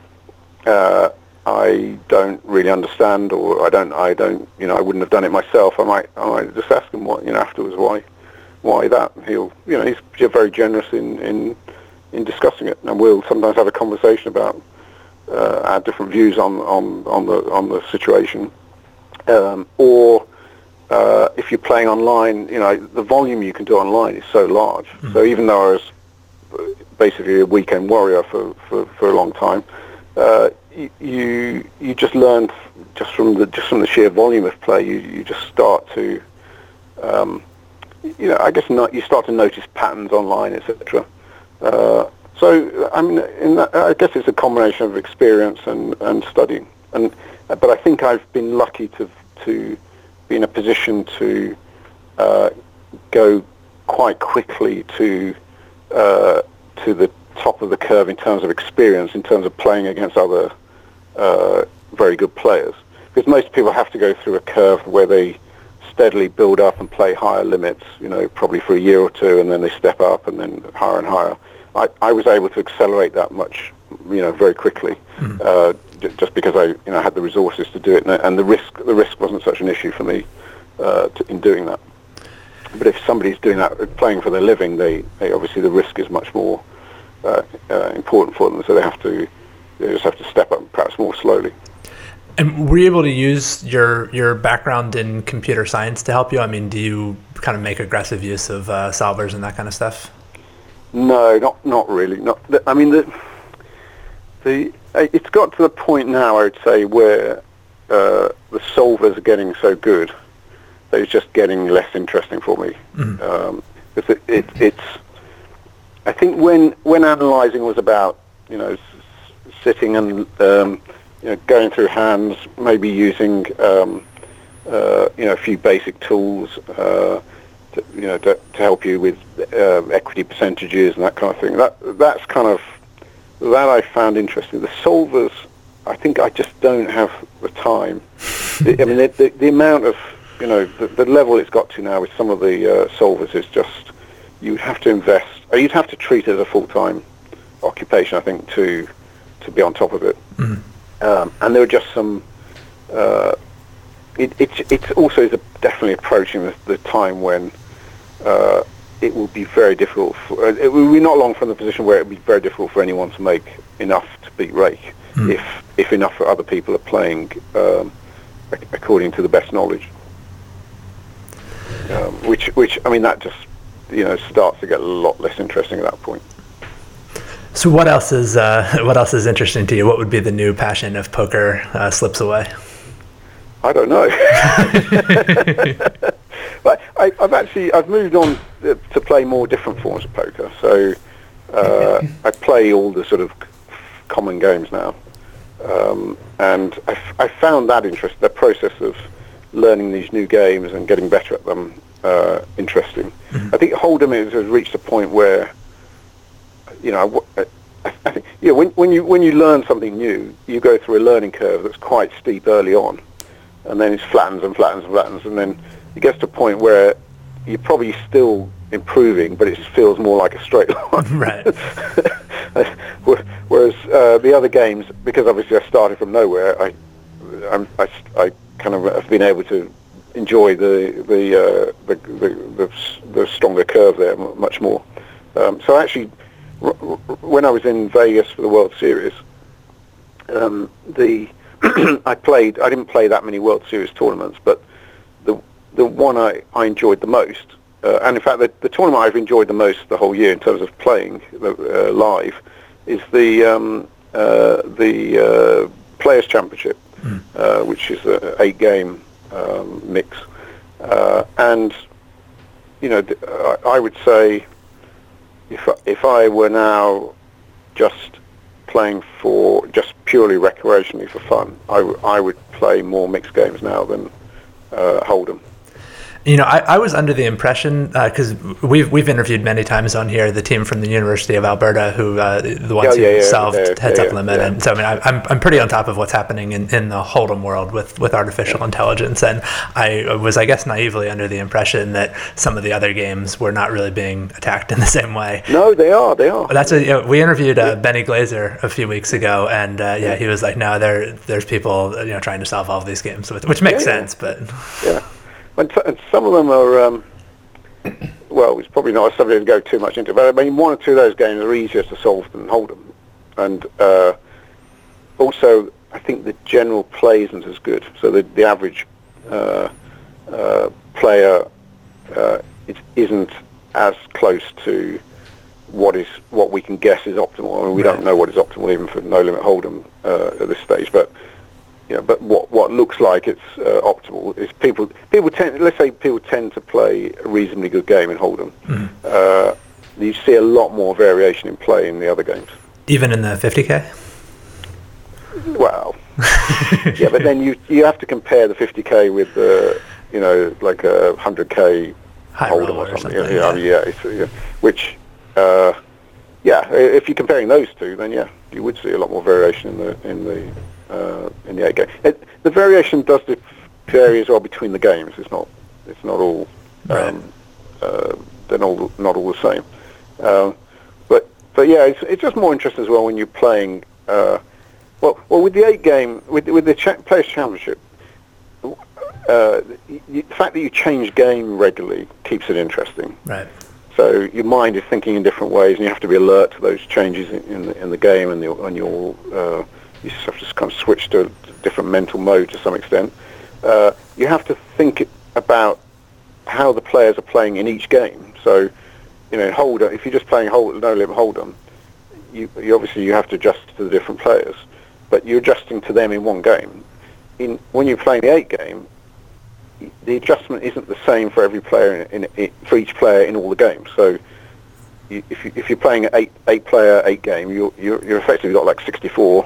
uh, I don't really understand, or I don't, I don't, you know, I wouldn't have done it myself, I might, I might just ask him what, you know, afterwards, why, why that? He'll, you know, he's very generous in, in, in discussing it, and we'll sometimes have a conversation about uh, our different views on, on, on the, on the situation, um, or uh, if you're playing online, you know, the volume you can do online is so large. Mm-hmm. So even though I was basically a weekend warrior for, for, for a long time, uh, you you just learn just from the just from the sheer volume of play. You you just start to, um, you know, I guess not. You start to notice patterns online, et cetera. Uh, so I mean, in that, I guess it's a combination of experience and, and studying. And but I think I've been lucky to to be in a position to uh, go quite quickly to uh, to the top of the curve in terms of experience, in terms of playing against other uh, very good players. Because most people have to go through a curve where they steadily build up and play higher limits, you know, probably for a year or two, and then they step up and then higher and higher. I, I was able to accelerate that much, you know, very quickly, mm. uh, j- just because I, you know, had the resources to do it, and, and the risk, the risk wasn't such an issue for me uh, to, in doing that. But if somebody's doing that, playing for their living, they, they obviously the risk is much more uh, uh, important for them, so they have to, they just have to step up perhaps more slowly. And were you able to use your your background in computer science to help you? I mean, do you kind of make aggressive use of uh, solvers and that kind of stuff? No, not not really. Not. I mean, the the it's got to the point now, I would say, where uh, the solvers are getting so good that it's just getting less interesting for me. Mm-hmm. Um, because it, it, it's, I think when when analysing was about, you know, s- sitting and um, you know, going through hands, maybe using um, uh, you know, a few basic tools, uh, to, you know, to, to help you with uh, equity percentages and that kind of thing. That that's kind of that I found interesting. The solvers, I think I just don't have the time. the, I mean, the, the, the amount of, you know, the, the level it's got to now with some of the uh, solvers is just, you'd have to invest, or you'd have to treat it as a full-time occupation, I think, to to be on top of it. Mm. Um, and there are just some, uh, it, it, it's also is a, definitely approaching the, the time when uh, it will be very difficult, for, uh, it will be not long from the position where it will be very difficult for anyone to make enough to beat Rake, mm. if if enough other people are playing um, according to the best knowledge. Um, which, which I mean, that just, you know, starts to get a lot less interesting at that point. So what else is uh, what else is interesting to you? What would be the new passion if poker uh, slips away? I don't know. But I, I've actually I've moved on to play more different forms of poker. So uh, I play all the sort of common games now, um, and I, I found that interesting. The process of learning these new games and getting better at them uh, interesting. Mm-hmm. I think Hold'em is, has reached a point where, you know, I, I think, yeah, when, when you when you learn something new, you go through a learning curve that's quite steep early on, and then it flattens and flattens and flattens, and then it gets to a point where you're probably still improving, but it feels more like a straight line. Right. Whereas uh, the other games, because obviously I started from nowhere, I, I'm, I, I kind of have been able to enjoy the the uh, the, the, the the stronger curve there much more. Um, so actually, when I was in Vegas for the World Series, um, the I played. I didn't play that many World Series tournaments, but the the one I, I enjoyed the most, uh, and in fact the, the tournament I've enjoyed the most the whole year in terms of playing uh, live, is the um, uh, the uh, Players Championship, mm. uh, which is an eight game um, mix, uh, and you know I, I would say if if I were now just playing for just purely recreationally for fun, I, w- I would play more mixed games now than uh, Hold'em. You know, I, I was under the impression, because uh, we've we've interviewed many times on here the team from the University of Alberta, who uh, the ones yeah, yeah, who yeah, solved yeah, Heads yeah, Up Limit, yeah. and so I mean, I, I'm I'm pretty on top of what's happening in, in the Hold'em world with, with artificial yeah. intelligence, and I was, I guess, naively under the impression that some of the other games were not really being attacked in the same way. No, they are, they are. That's a, you know, we interviewed uh, Benny Glazer a few weeks ago, and uh, yeah, he was like, no, there there's people you know trying to solve all of these games, which makes yeah, sense, but yeah. And, t- and some of them are, um, well, it's probably not a subject to go too much into, but I mean, one or two of those games are easier to solve than Hold'em. And uh, also, I think the general play isn't as good. So the, the average uh, uh, player uh, it isn't as close to what is what we can guess is optimal. I mean, we right. don't know what is optimal even for No Limit Hold'em uh, at this stage, but you know, but what what looks like it's uh, optimal is people people tend let's say people tend to play a reasonably good game in Hold'em. Mm. Uh, you see a lot more variation in play in the other games. Even in the fifty K? Well, yeah, but then you you have to compare the fifty K with the you know like a one hundred K Hold'em or something. Or something yeah, yeah, yeah, it's, yeah, which uh, yeah, if you're comparing those two, then yeah, you would see a lot more variation in the in the. Uh, in the eight game, it, the variation does vary as well between the games. It's not, it's not all, um, right. uh, they're not not all the same. Uh, but but yeah, it's it's just more interesting as well when you're playing. Uh, well, well, with the eight game, with with the cha- Players Championship, uh, you, the fact that you change game regularly keeps it interesting. Right. So your mind is thinking in different ways, and you have to be alert to those changes in, in the in the game and the and your. Uh, You just have to kind of switch to a different mental mode to some extent. Uh, you have to think about how the players are playing in each game. So, you know, Hold'em, if you're just playing hold, No Limit Hold'em, you, you obviously you have to adjust to the different players, but you're adjusting to them in one game. In when you're playing the eight game, the adjustment isn't the same for every player in, in, in for each player in all the games. So. You, if, you, if you're playing an eight eight player eight game, you're you're, you're effectively got like sixty-four.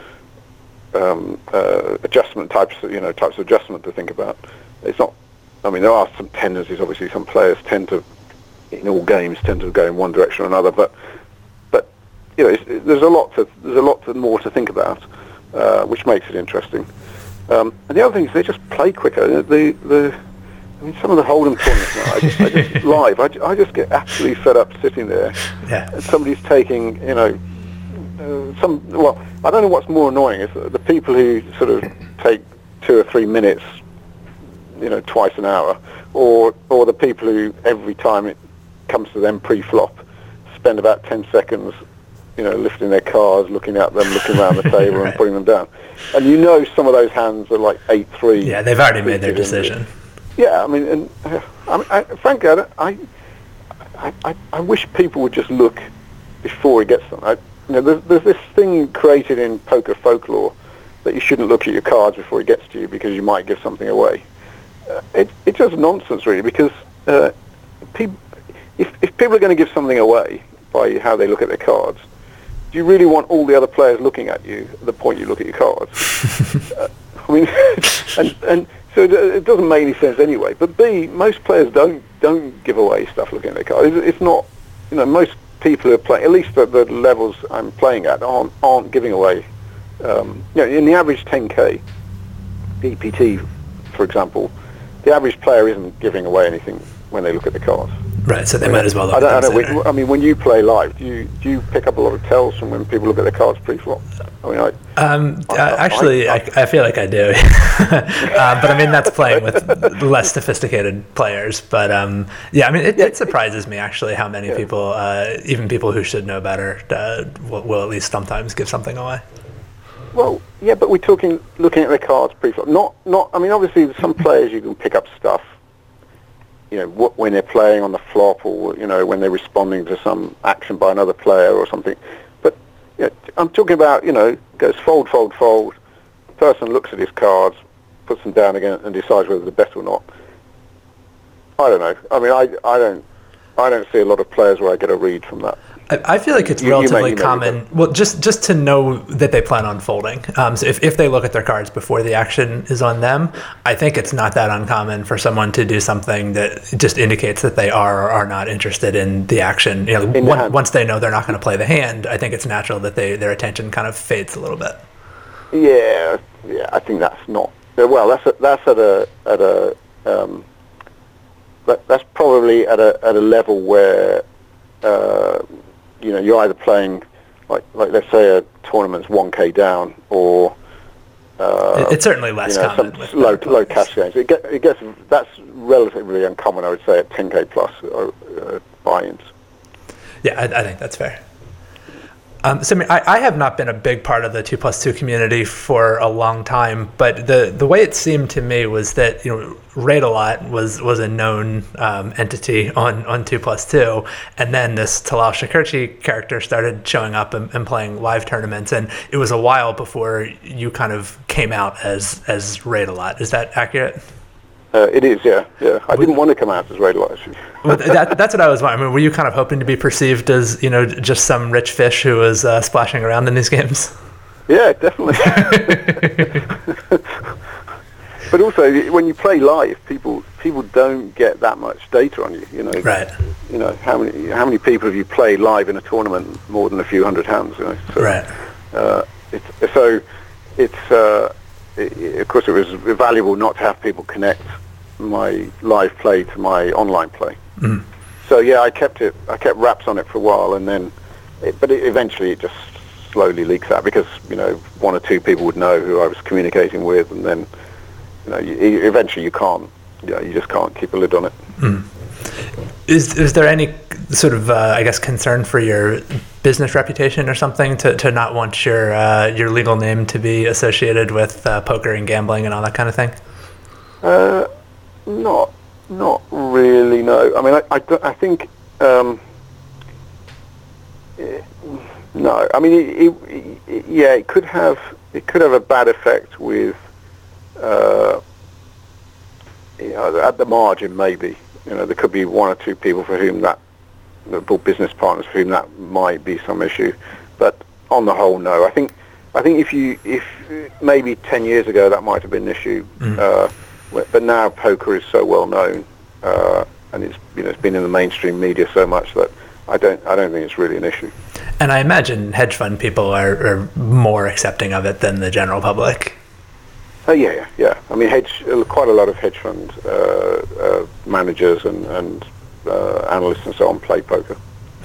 Um, uh, adjustment types, you know, types of adjustment to think about. It's not. I mean, there are some tendencies. Obviously, some players tend to, in all games, tend to go in one direction or another. But, but you know, it's, it, there's a lot to there's a lot to, more to think about, uh, which makes it interesting. Um, and the other thing is they just play quicker. The the, I mean, some of the Hold'em tournaments now, I just, I just live. I, I just get absolutely fed up sitting there. Yeah. And somebody's taking, you know. Uh, some well, I don't know what's more annoying is the people who sort of take two or three minutes, you know, twice an hour, or or the people who every time it comes to them pre-flop, spend about ten seconds, you know, lifting their cards, looking at them, looking around the table right. and putting them down, and you know some of those hands are like eight three. Yeah, they've already made their decision. Yeah, I mean, and uh, I, mean, I, frankly, I, I, I, I wish people would just look before it gets them. I, You know, there's, there's this thing created in poker folklore that you shouldn't look at your cards before it gets to you because you might give something away. Uh, it, it's just nonsense, really, because uh, pe- if, if people are going to give something away by how they look at their cards, do you really want all the other players looking at you at the point you look at your cards? uh, I mean, and, and so it, it doesn't make any sense anyway. But B, most players don't don't give away stuff looking at their cards. It's, it's not, you know, most people who are playing, at least at the levels I'm playing at, aren't, aren't giving away. Um, you know, in the average ten K E P T, for example, the average player isn't giving away anything when they look at the cards. Right, so they I might mean, as well look I don't, at them I, don't, I mean, when you play live, do you do you pick up a lot of tells from when people look at their cards pre-flop? I mean, I, um, I, uh, actually, I, I, I feel like I do. uh, but I mean, that's playing with less sophisticated players. But um, yeah, I mean, it, it surprises me actually how many yeah. people, uh, even people who should know better, uh, will, will at least sometimes give something away. Well, yeah, but we're talking looking at the cards pre-flop. Not, not. I mean, obviously, some players you can pick up stuff. You know, what, when they're playing on the flop, or you know, when they're responding to some action by another player or something. But you know, I'm talking about, you know, goes fold, fold, fold. Person looks at his cards, puts them down again, and decides whether they're best or not. I don't know. I mean, I, I don't, I don't see a lot of players where I get a read from that. I feel like it's You- you may- relatively you may, common. but- Well, just just to know that they plan on folding. Um, so if, if they look at their cards before the action is on them, I think it's not that uncommon for someone to do something that just indicates that they are or are not interested in the action. You know, In the one, hand. once they know they're not going to play the hand, I think it's natural that they their attention kind of fades a little bit. Yeah, yeah. I think that's not. Well, that's a, that's at a at a. Um, that, that's probably at a at a level where. Uh, you know, you're either playing, like, like let's say a tournament's one K down, or uh, It- it's certainly less you know, common some with low the low players. cash games. It, get, it gets that's relatively uncommon, I would say, at ten K plus uh, uh, buy-ins. Yeah, I, I think that's fair. Um, so I, mean, I, I have not been a big part of the two plus two community for a long time, but the, the way it seemed to me was that, you know, Raid-A-Lot was was a known um, entity on, on two plus two, and then this Talal Shakurchi character started showing up and, and playing live tournaments, and it was a while before you kind of came out as as Raid-A-Lot. Is that accurate? Uh, it is, yeah, yeah. I didn't want to come out as Raid-A-Lot, actually. Well, that, that's what I was wondering. I mean, were you kind of hoping to be perceived as, you know, just some rich fish who was uh, splashing around in these games? Yeah, definitely. But also, when you play live, people people don't get that much data on you. You know, Right. You know, how many how many people have you played live in a tournament? More than a few hundred hands. You know, so, Right. Uh, it's, so it's uh, it, of course it was valuable not to have people connect my live play to my online play. Mm. So yeah, I kept it. I kept wraps on it for a while, and then, it, but it, eventually it just slowly leaks out because you know one or two people would know who I was communicating with, and then you know you, eventually you can't. You know, you just can't keep a lid on it. Mm. Is is there any sort of uh, I guess concern for your business reputation or something to, to not want your uh, your legal name to be associated with uh, poker and gambling and all that kind of thing? Uh, not not really. No. I mean, I I, don't- I think. Um, eh, no. I mean, it, it, it, yeah, it could have it could have a bad effect with. Uh, you know, at the margin, maybe. You know, there could be one or two people for whom that, or business partners for whom that might be some issue. But on the whole, no. I think, I think if you, if maybe ten years ago that might have been an issue, Mm. uh, but now poker is so well known, uh, and it's you know it's been in the mainstream media so much that I don't, I don't think it's really an issue. And I imagine hedge fund people are, are more accepting of it than the general public. Oh yeah, yeah, yeah. I mean, hedge, quite a lot of hedge fund uh, uh, managers and, and uh, analysts and so on play poker.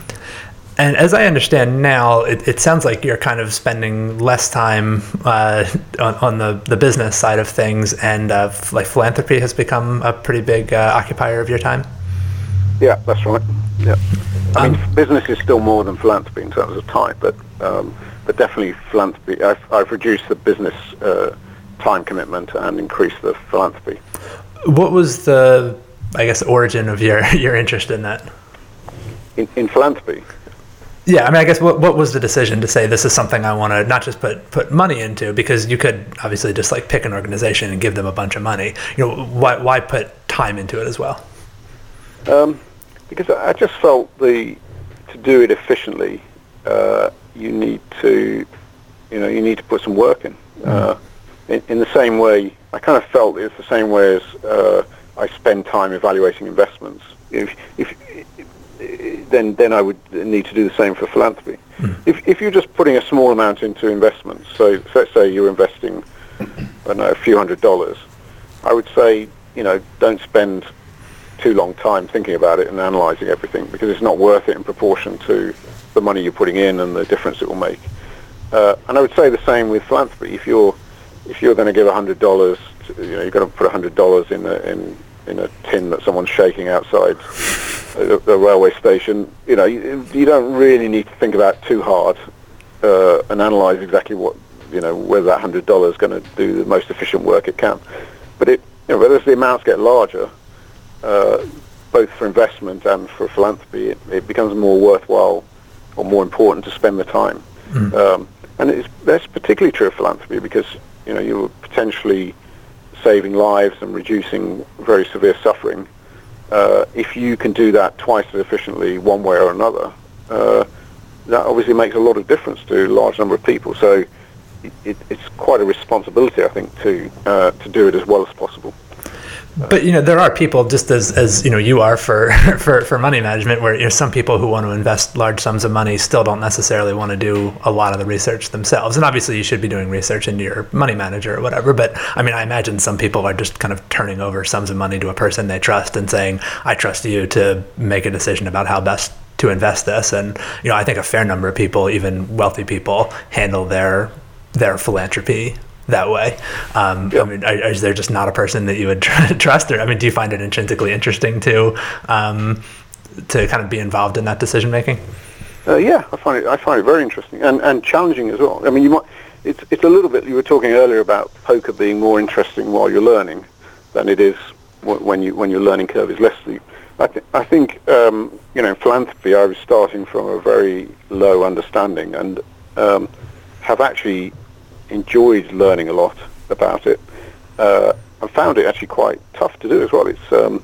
And as I understand now, it, it sounds like you're kind of spending less time uh, on, on the, the business side of things, and uh, f- like philanthropy has become a pretty big uh, occupier of your time. Yeah, that's right. Yeah. I mean, Um, business is still more than philanthropy in terms of time, but um, but definitely philanthropy. I've, I've reduced the business uh, time commitment and increased the philanthropy. What was the, I guess, origin of your, your interest in that? In, in philanthropy, Yeah, I mean, I guess what what was the decision to say this is something I want to not just put put money into, because you could obviously just like pick an organization and give them a bunch of money. You know, why why put time into it as well? um, because I just felt the to do it efficiently, uh, you need to, you know, you need to put some work in. Uh, in, in the same way, I kind of felt it's the same way as uh, I spend time evaluating investments. If, if then then I would need to do the same for philanthropy. Mm. If if you're just putting a small amount into investments, so, so let's say you're investing, I don't know, a few hundred dollars, I would say, you know, don't spend too long time thinking about it and analysing everything, because it's not worth it in proportion to the money you're putting in and the difference it will make. Uh, and I would say the same with philanthropy. If you're if you're going to give a hundred dollars, you know, you're going to put a hundred dollars in a in in a tin that someone's shaking outside the, the railway station. You know, you, you don't really need to think about it too hard uh, and analyse exactly what you know, whether that hundred dollars is going to do the most efficient work it can. But it, you know, as the amounts get larger, uh, both for investment and for philanthropy, it, it becomes more worthwhile or more important to spend the time. Mm. Um, and it's, that's particularly true of philanthropy because, you know, you're potentially saving lives and reducing very severe suffering. Uh, if you can do that twice as efficiently one way or another, uh, that obviously makes a lot of difference to a large number of people. So it, it's quite a responsibility, I think, to uh, to do it as well as possible. But, you know, there are people, just as, as you know, you are for, for, for money management, where, you know, some people who want to invest large sums of money still don't necessarily want to do a lot of the research themselves. And obviously you should be doing research into your money manager or whatever. But, I mean, I imagine some people are just kind of turning over sums of money to a person they trust and saying, I trust you to make a decision about how best to invest this. And, you know, I think a fair number of people, even wealthy people, handle their their philanthropy that way. Um, yep. I mean, is there just not a person that you would tr- trust? Or, I mean, do you find it intrinsically interesting to um, to kind of be involved in that decision making? Uh, yeah, I find it. I find it very interesting and, and challenging as well. I mean, you might. It's it's a little bit. You were talking earlier about poker being more interesting while you're learning than it is when you when your learning curve is less steep. I, th- I think um, you know, philanthropy. I was starting from a very low understanding and um, have actually enjoyed learning a lot about it. Uh, I found it actually quite tough to do as well. It's, um,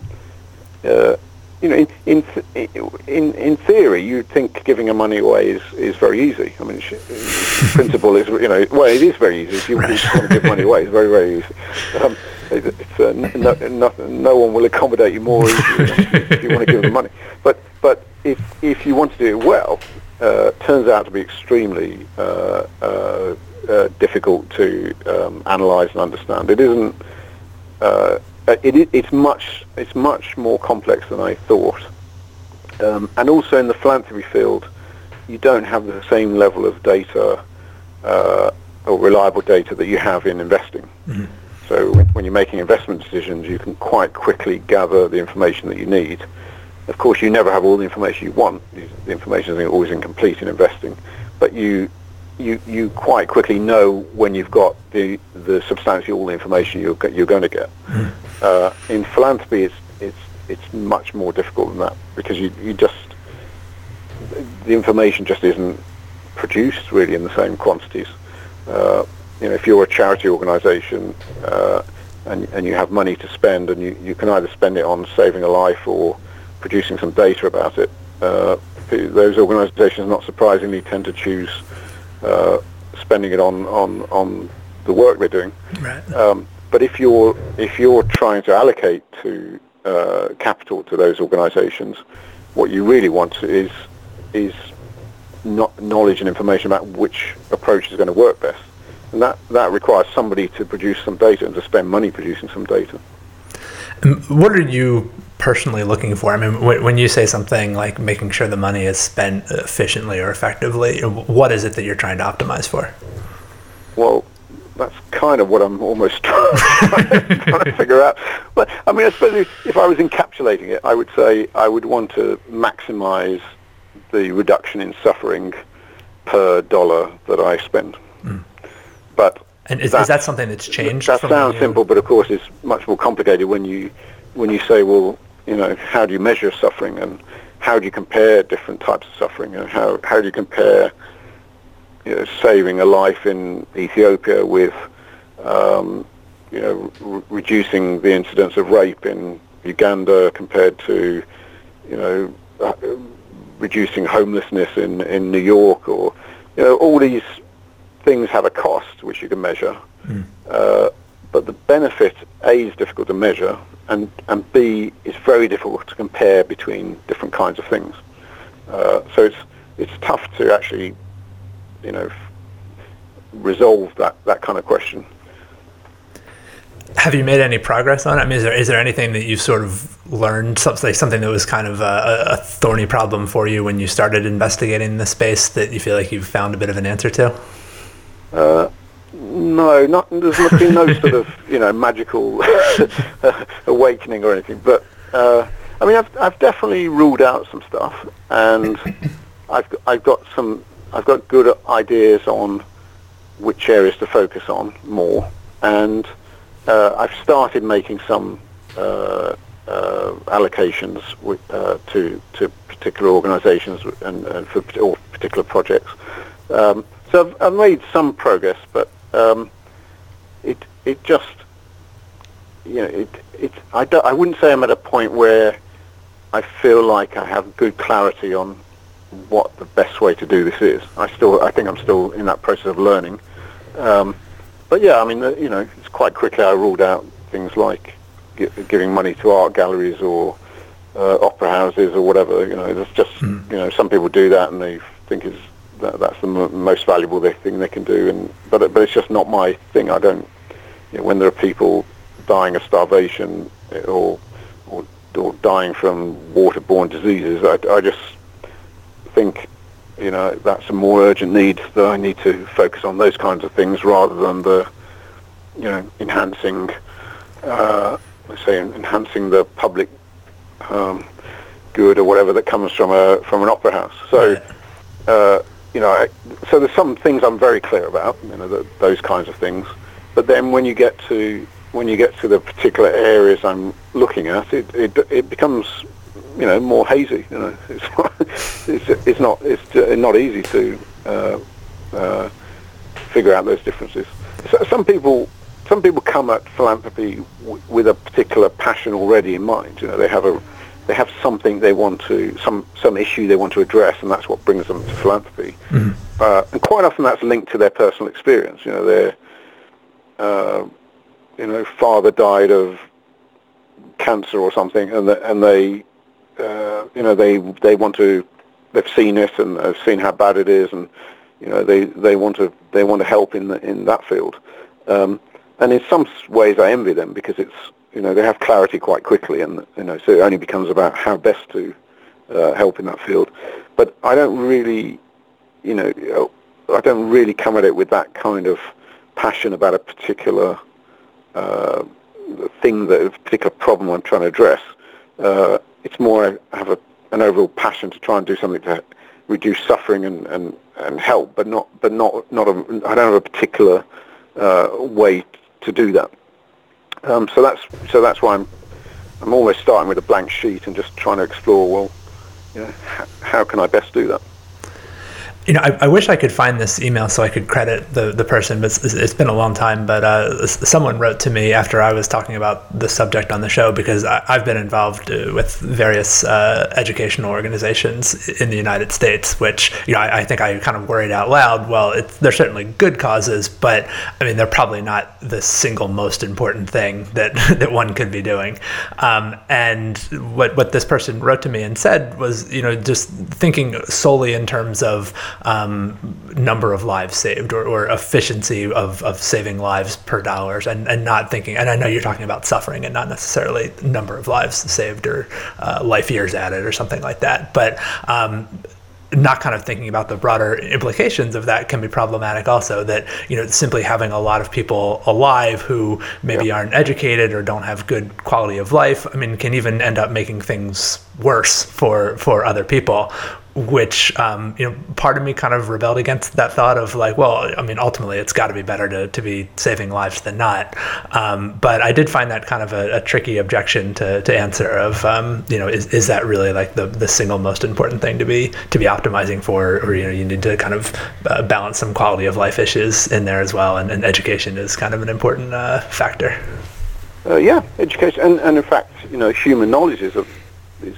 uh, you know, in in, th- in in theory, you'd think giving your money away is, is very easy. I mean, sh- principle is, you know, well, it is very easy. If you want to give money away, it's very, very easy. Um, it's, uh, no, no, no one will accommodate you more easily if you want to give them money. But but if if you want to do it well, uh, turns out to be extremely uh, uh, Uh, difficult to um, analyze and understand. It isn't. Uh, it, it's much. It's much more complex than I thought. Um, and also in the philanthropy field, you don't have the same level of data uh, or reliable data that you have in investing. Mm-hmm. So when, when you're making investment decisions, you can quite quickly gather the information that you need. Of course, you never have all the information you want. The information is always incomplete in investing, but you. You, you quite quickly know when you've got the, the substantially all the information you're you're going to get. Mm. Uh, in philanthropy, it's it's it's much more difficult than that because you you just the information just isn't produced really in the same quantities. Uh, you know, if you're a charity organisation uh, and and you have money to spend, and you, you can either spend it on saving a life or producing some data about it. Uh, those organisations, not surprisingly, tend to choose. Uh, spending it on, on, on the work they're doing. Right. Um, but if you're if you're trying to allocate to uh, capital to those organisations, what you really want is is not knowledge and information about which approach is going to work best, and that, that requires somebody to produce some data and to spend money producing some data. What are you personally looking for? I mean, when you say something like making sure the money is spent efficiently or effectively, what is it that you're trying to optimize for? Well, that's kind of what I'm almost trying, trying to figure out. But I mean, I suppose if, if I was encapsulating it, I would say I would want to maximize the reduction in suffering per dollar that I spend. Mm. But and is that, is that something that's changed? That sounds you? simple, but of course it's much more complicated when you when you say, well, you know, how do you measure suffering, and how do you compare different types of suffering, and how how do you compare, you know, saving a life in Ethiopia with, um, you know, r- reducing the incidence of rape in Uganda compared to, you know, uh, reducing homelessness in, in New York, or, you know, all these things have a cost which you can measure, mm. uh, but the benefit, A, is difficult to measure, and, and B, is very difficult to compare between different kinds of things. Uh, so it's it's tough to actually, you know, f- resolve that, that kind of question. Have you made any progress on it? I mean, is there is there anything that you've sort of learned, something something that was kind of a, a thorny problem for you when you started investigating the space that you feel like you've found a bit of an answer to? Uh, no, not there's been no sort of, you know, magical awakening or anything. But uh, I mean, I've I've definitely ruled out some stuff, and I've I've got some I've got good ideas on which areas to focus on more, and uh, I've started making some uh, uh, allocations with, uh, to to particular organisations and, and for or particular projects. Um, so I've, I've made some progress, but um, it it just you know it it I don't, I wouldn't say I'm at a point where I feel like I have good clarity on what the best way to do this is. I still, I think I'm still in that process of learning. Um, but yeah, I mean, uh, you know, it's quite quickly I ruled out things like gi- giving money to art galleries or uh, opera houses or whatever. You know, there's just, mm. you know, some people do that and they think is that, that's the m- most valuable they, thing they can do. And but but it's just not my thing. I don't. You know, when there are people dying of starvation or or, or dying from waterborne diseases, I, I just think, you know, that's a more urgent need, that I need to focus on those kinds of things rather than the, you know, enhancing, uh, let's say, enhancing the public um, good or whatever that comes from a from an opera house. So, uh, you know, I, so there's some things I'm very clear about, you know, the, those kinds of things. But then when you get to when you get to the particular areas I'm looking at, it it, it becomes, you know, more hazy. You know, it's it's, it's not it's not easy to uh, uh, figure out those differences. So some people some people come at philanthropy w- with a particular passion already in mind. You know, they have a they have something they want to some some issue they want to address, and that's what brings them to philanthropy. Mm-hmm. Uh, and quite often that's linked to their personal experience. You know, their uh, you know father died of cancer or something, and the, and they. Uh, you know, they they want to. They've seen it and have seen how bad it is, and you know, they, they want to they want to help in the, in that field. Um, and in some ways, I envy them because it's you know they have clarity quite quickly, and you know, so it only becomes about how best to uh, help in that field. But I don't really, you know, I don't really come at it with that kind of passion about a particular uh, thing, that a particular problem I'm trying to address. Uh, It's more I have a, an overall passion to try and do something to reduce suffering and, and, and help, but not but not not a, I don't have a particular uh, way to do that. Um, so that's so that's why I'm I'm almost starting with a blank sheet and just trying to explore. Well, you know, how, how can I best do that? You know, I, I wish I could find this email so I could credit the, the person, but it's, it's been a long time. But uh, someone wrote to me after I was talking about the subject on the show, because I, I've been involved uh, with various uh, educational organizations in the United States, which, you know, I, I think I kind of worried out loud. Well, it's, they're certainly good causes, but I mean, they're probably not the single most important thing that that one could be doing. Um, and what what this person wrote to me and said was, you know, just thinking solely in terms of Um, number of lives saved or, or efficiency of, of saving lives per dollars, and, and not thinking, and I know you're talking about suffering and not necessarily number of lives saved or uh, life years added or something like that, but um, not kind of thinking about the broader implications of that can be problematic also, that, you know, simply having a lot of people alive who maybe yep. aren't educated or don't have good quality of life, I mean, can even end up making things worse for, for other people, which, um, you know, part of me kind of rebelled against that thought of like, well, I mean, ultimately it's got to be better to, to be saving lives than not. Um, but I did find that kind of a, a tricky objection to, to answer of, um, you know, is, is that really like the, the single most important thing to be to be optimizing for, or, you know, you need to kind of uh, balance some quality of life issues in there as well. And, and education is kind of an important uh, factor. Uh, yeah, education. And, and in fact, you know, human knowledge is a, is,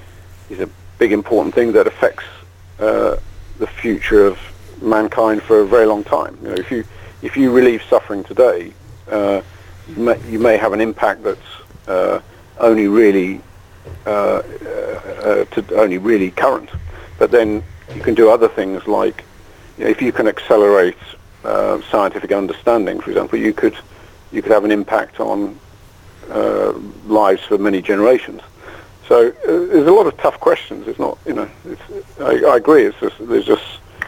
is a big important thing that affects uh, the future of mankind for a very long time. You know, if you if you relieve suffering today, uh, you, may, you may have an impact that's uh, only really uh, uh, uh, to only really current. But then you can do other things like, you know, if you can accelerate uh, scientific understanding, for example, you could you could have an impact on uh, lives for many generations. So uh, there's a lot of tough questions. It's not, you know, it's, I, I agree. It's just, there's just,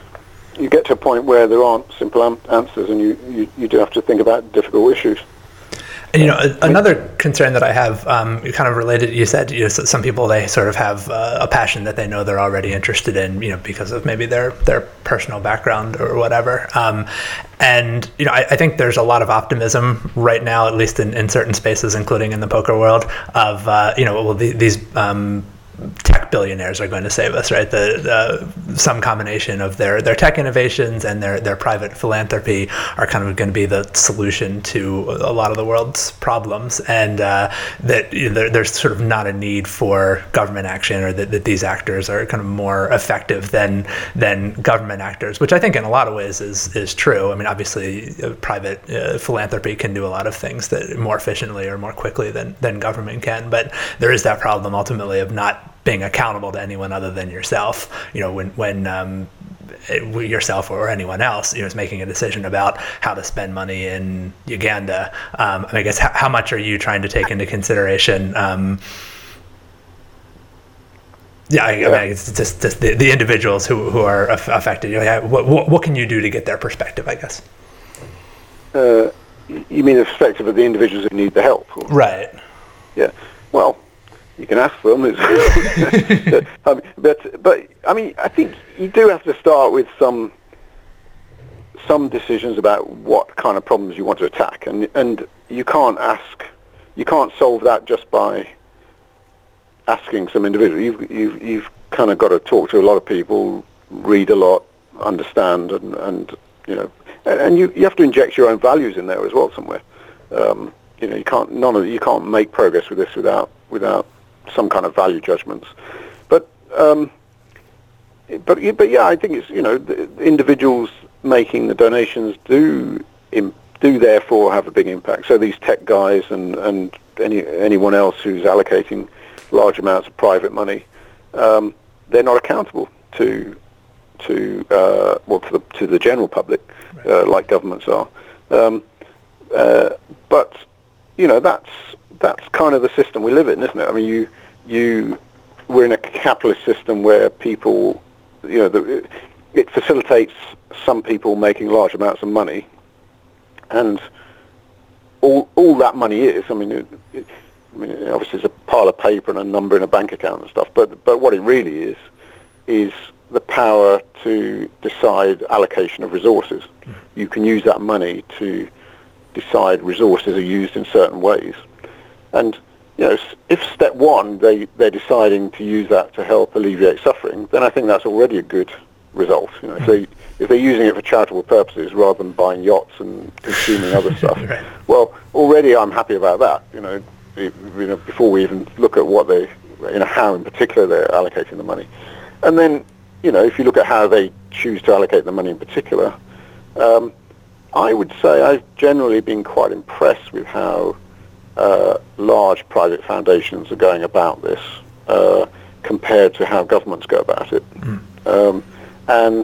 you get to a point where there aren't simple am- answers, and you, you, you do have to think about difficult issues. And, you know, a, another concern that I have, um, kind of related, you said, you know, some people, they sort of have uh, a passion that they know they're already interested in, you know, because of maybe their, their personal background or whatever. Um, and, you know, I, I think there's a lot of optimism right now, at least in, in certain spaces, including in the poker world, of, uh, you know, well, the, these um, tech billionaires are going to save us, right? The, the some combination of their, their tech innovations and their, their private philanthropy are kind of going to be the solution to a lot of the world's problems, and uh, that you know, there, there's sort of not a need for government action, or that, that these actors are kind of more effective than than government actors, which I think in a lot of ways is is true. I mean, obviously, uh, private uh, philanthropy can do a lot of things that more efficiently or more quickly than than government can, but there is that problem ultimately of not being accountable to anyone other than yourself. You know, when when um, yourself or anyone else, you know, is making a decision about how to spend money in Uganda. Um, I guess how, how much are you trying to take into consideration? Um, yeah, I, I mean, it's just, just the, the individuals who, who are affected. You know, what, what what can you do to get their perspective, I guess? Uh, you mean the perspective of the individuals who need the help? Or? Right. Yeah. Well, you can ask them. um, but, but, I mean, I think you do have to start with some some decisions about what kind of problems you want to attack. And, and you can't ask, you can't solve that just by asking some individual. You've, you've, you've kind of got to talk to a lot of people, read a lot, understand, and, and you know, and, and you, you have to inject your own values in there as well somewhere. Um, you know, you can't, none of you can't make progress with this without, without some kind of value judgments, but um, but but yeah, I think it's, you know, the individuals making the donations do im- do therefore have a big impact. So these tech guys and and any anyone else who's allocating large amounts of private money, um, they're not accountable to to uh, well to the to the general public, uh, like governments are. Um, uh, but you know, that's that's kind of the system we live in, isn't it? I mean, you, you, we're in a capitalist system where people, you know, the, it facilitates some people making large amounts of money, and all all that money is, I mean, it, it, I mean, obviously it's a pile of paper and a number in a bank account and stuff, but but what it really is, is the power to decide allocation of resources. You can use that money to decide resources are used in certain ways. And, you know, if step one, they, they're deciding to use that to help alleviate suffering, then I think that's already a good result. You know, if, they, if they're using it for charitable purposes rather than buying yachts and consuming other stuff, right. Well, already I'm happy about that, you know, you know, before we even look at what they, you know, how in particular they're allocating the money. And then, you know, if you look at how they choose to allocate the money in particular, um, I would say I've generally been quite impressed with how Uh, large private foundations are going about this uh, compared to how governments go about it. Mm. Um, and,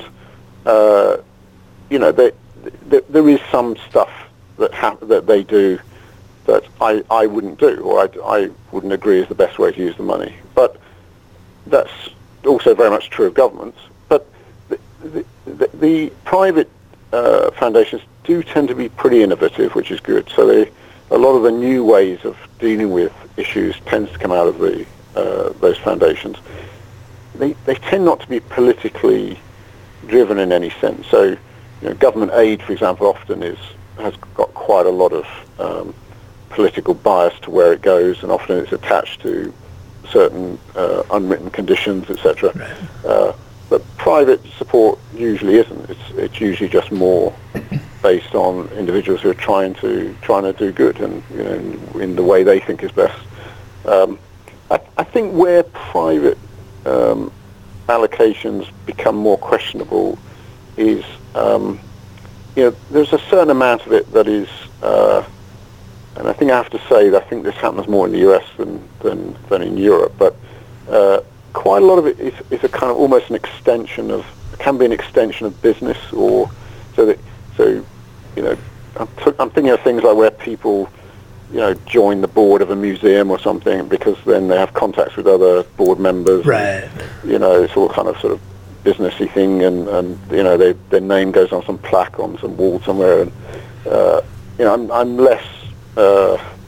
uh, you know, they, they, there is some stuff that ha- that they do that I, I wouldn't do, or I, I wouldn't agree is the best way to use the money. But that's also very much true of governments. But the, the, the, the private uh, foundations do tend to be pretty innovative, which is good. So they a lot of the new ways of dealing with issues tends to come out of the uh, those foundations. They they tend not to be politically driven in any sense. So, you know, government aid, for example, often is has got quite a lot of um, political bias to where it goes, and often it's attached to certain uh, unwritten conditions, et cetera. Right. Uh, but private support usually isn't. It's it's usually just more based on individuals who are trying to trying to do good, and, you know, in, in the way they think is best. Um, I, I think where private um, allocations become more questionable is, um, you know, there's a certain amount of it that is, uh, and I think I have to say that I think this happens more in the U S than than, than in Europe, but uh, quite a lot of it is, is a kind of almost an extension of, can be an extension of business, or so that so. You know, I'm, t- I'm thinking of things like where people, you know, join the board of a museum or something because then they have contacts with other board members. Right. And, you know, it's all kind of sort of businessy thing, and, and you know, they, their name goes on some plaque on some wall somewhere, and uh, you know, I'm, I'm less uh,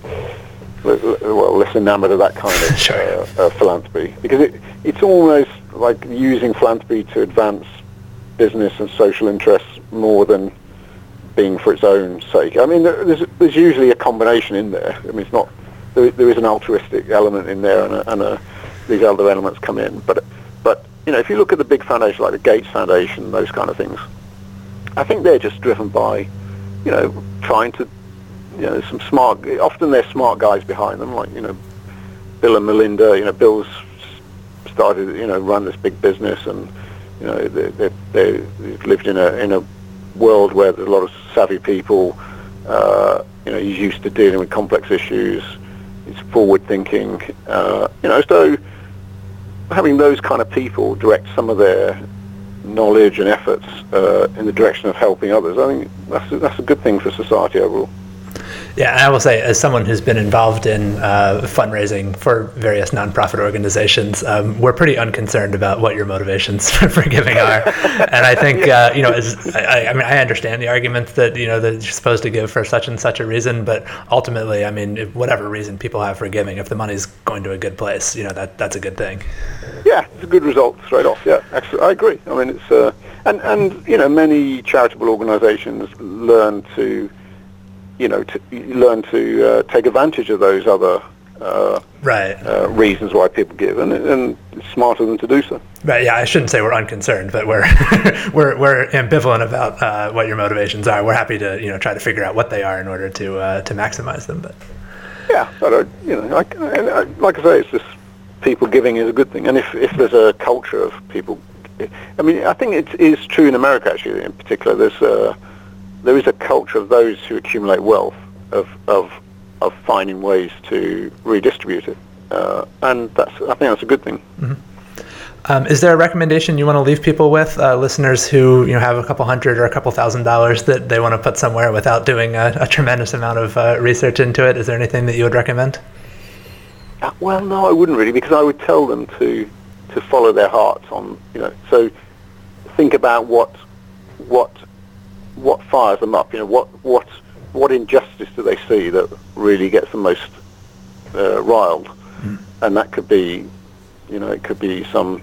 well, less enamored of that kind of Sure. uh, uh, philanthropy, because it it's almost like using philanthropy to advance business and social interests more than being for its own sake. I mean, there's there's usually a combination in there. I mean, it's not there, there is an altruistic element in there, and, a, and a, these other elements come in. But but you know, if you look at the big foundations like the Gates Foundation, those kind of things, I think they're just driven by, you know, trying to, you know, some smart. Often they're smart guys behind them, like you know, Bill and Melinda. You know, Bill's started, you know, run this big business, and you know, they they, they lived in a in a world where there's a lot of savvy people. Uh, you know, he's used to dealing with complex issues. He's forward thinking. Uh, you know, so having those kind of people direct some of their knowledge and efforts uh, in the direction of helping others, I think that's a, that's a good thing for society overall. Yeah, and I will say, as someone who's been involved in uh, fundraising for various nonprofit organizations, um, we're pretty unconcerned about what your motivations for giving are. And I think, uh, you know, as, I, I mean, I understand the argument that, you know, that you're supposed to give for such and such a reason, but ultimately, I mean, if whatever reason people have for giving, if the money's going to a good place, you know, that that's a good thing. Yeah, it's a good result straight off. Yeah, actually, I agree. I mean, it's uh, and and you know, many charitable organisations learn to, you know, to learn to uh, take advantage of those other uh, right uh, reasons why people give, and and it's smarter than to do so. Right. Yeah, I shouldn't say we're unconcerned, but we're we're we're ambivalent about uh, what your motivations are. We're happy to, you know, try to figure out what they are in order to uh, to maximize them. But yeah, but I, you know, I, I, like I say, it's just people giving is a good thing, and if if there's a culture of people, I mean, I think it is true in America actually. In particular, there's a there is a culture of those who accumulate wealth of of of finding ways to redistribute it, uh, and that's I think that's a good thing. Mm-hmm. Um, is there a recommendation you want to leave people with, uh, listeners who, you know, have a couple hundred or a couple thousand dollars that they want to put somewhere without doing a, a tremendous amount of uh, research into it? Is there anything that you would recommend? Uh, well, no, I wouldn't really, because I would tell them to to follow their hearts on, you know. So think about what what what fires them up. You know, what what what injustice do they see that really gets them most uh, riled, mm. and that could be, you know, it could be some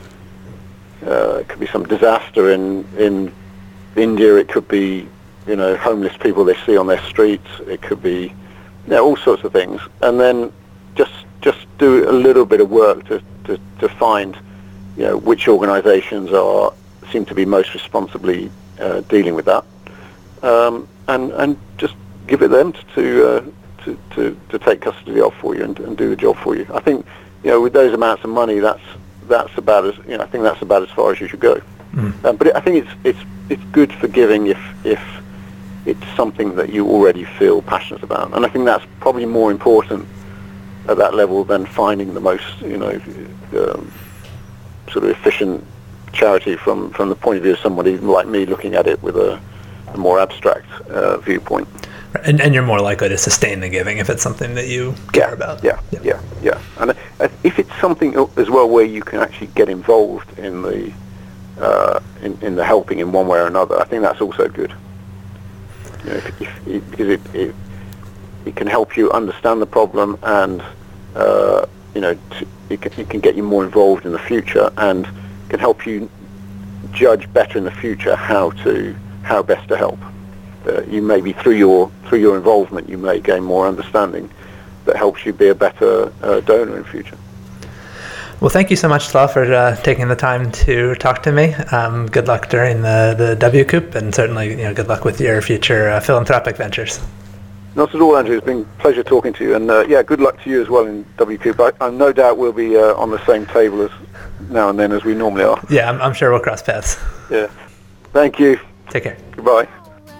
uh, it could be some disaster in in India. It could be, you know, homeless people they see on their streets. It could be, you know, all sorts of things, and then just just do a little bit of work to, to, to find, you know, which organisations are seem to be most responsibly uh, dealing with that, um, and and just give it them to uh, to, to to take custody of for you and, and do the job for you. I think, you know, with those amounts of money, that's that's about as, you know, I think that's about as far as you should go. Mm. Um, but it, I think it's it's it's good for giving if if it's something that you already feel passionate about, and I think that's probably more important at that level than finding the most, you know, um, sort of efficient charity from, from the point of view of somebody like me looking at it with a, a more abstract uh, viewpoint. And, and you're more likely to sustain the giving if it's something that you care yeah, about. Yeah, yeah, yeah, yeah. And uh, if it's something as well where you can actually get involved in the uh, in, in the helping in one way or another, I think that's also good. You know, if, if, because it, it it can help you understand the problem, and uh, you know, t- it, can, it can get you more involved in the future, and can help you judge better in the future how to how best to help. Uh, you maybe through your through your involvement, you may gain more understanding that helps you be a better uh, donor in future. Well, thank you so much, Tla, for uh, taking the time to talk to me. Um, good luck during the the W Coup, and certainly, you know, good luck with your future uh, philanthropic ventures. Not at all, Andrew. It's been a pleasure talking to you, and uh, yeah, good luck to you as well in W Coup. I, I no doubt we'll be uh, on the same table as now and then as we normally are. Yeah, I'm, I'm sure we'll cross paths. Yeah. Thank you. Take care. Goodbye.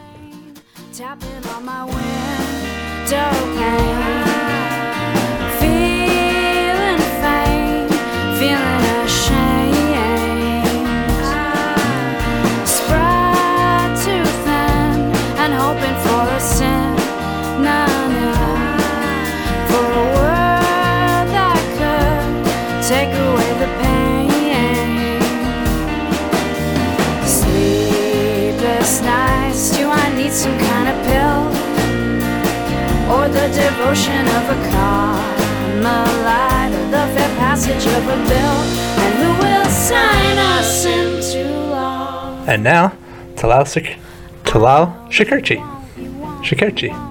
Tapping on my window pane, feeling faint, feeling ashamed, spread too thin, and hoping for a sin. Nah, nah, for a word that could take away the pain. Sleepless nights, do I need some kind of pill? Or or the devotion of a Carmelite, or the fair passage of a bill, and who will sign us into law? And now, Talal, Shik- Talal Shakerchi. Shakerchi.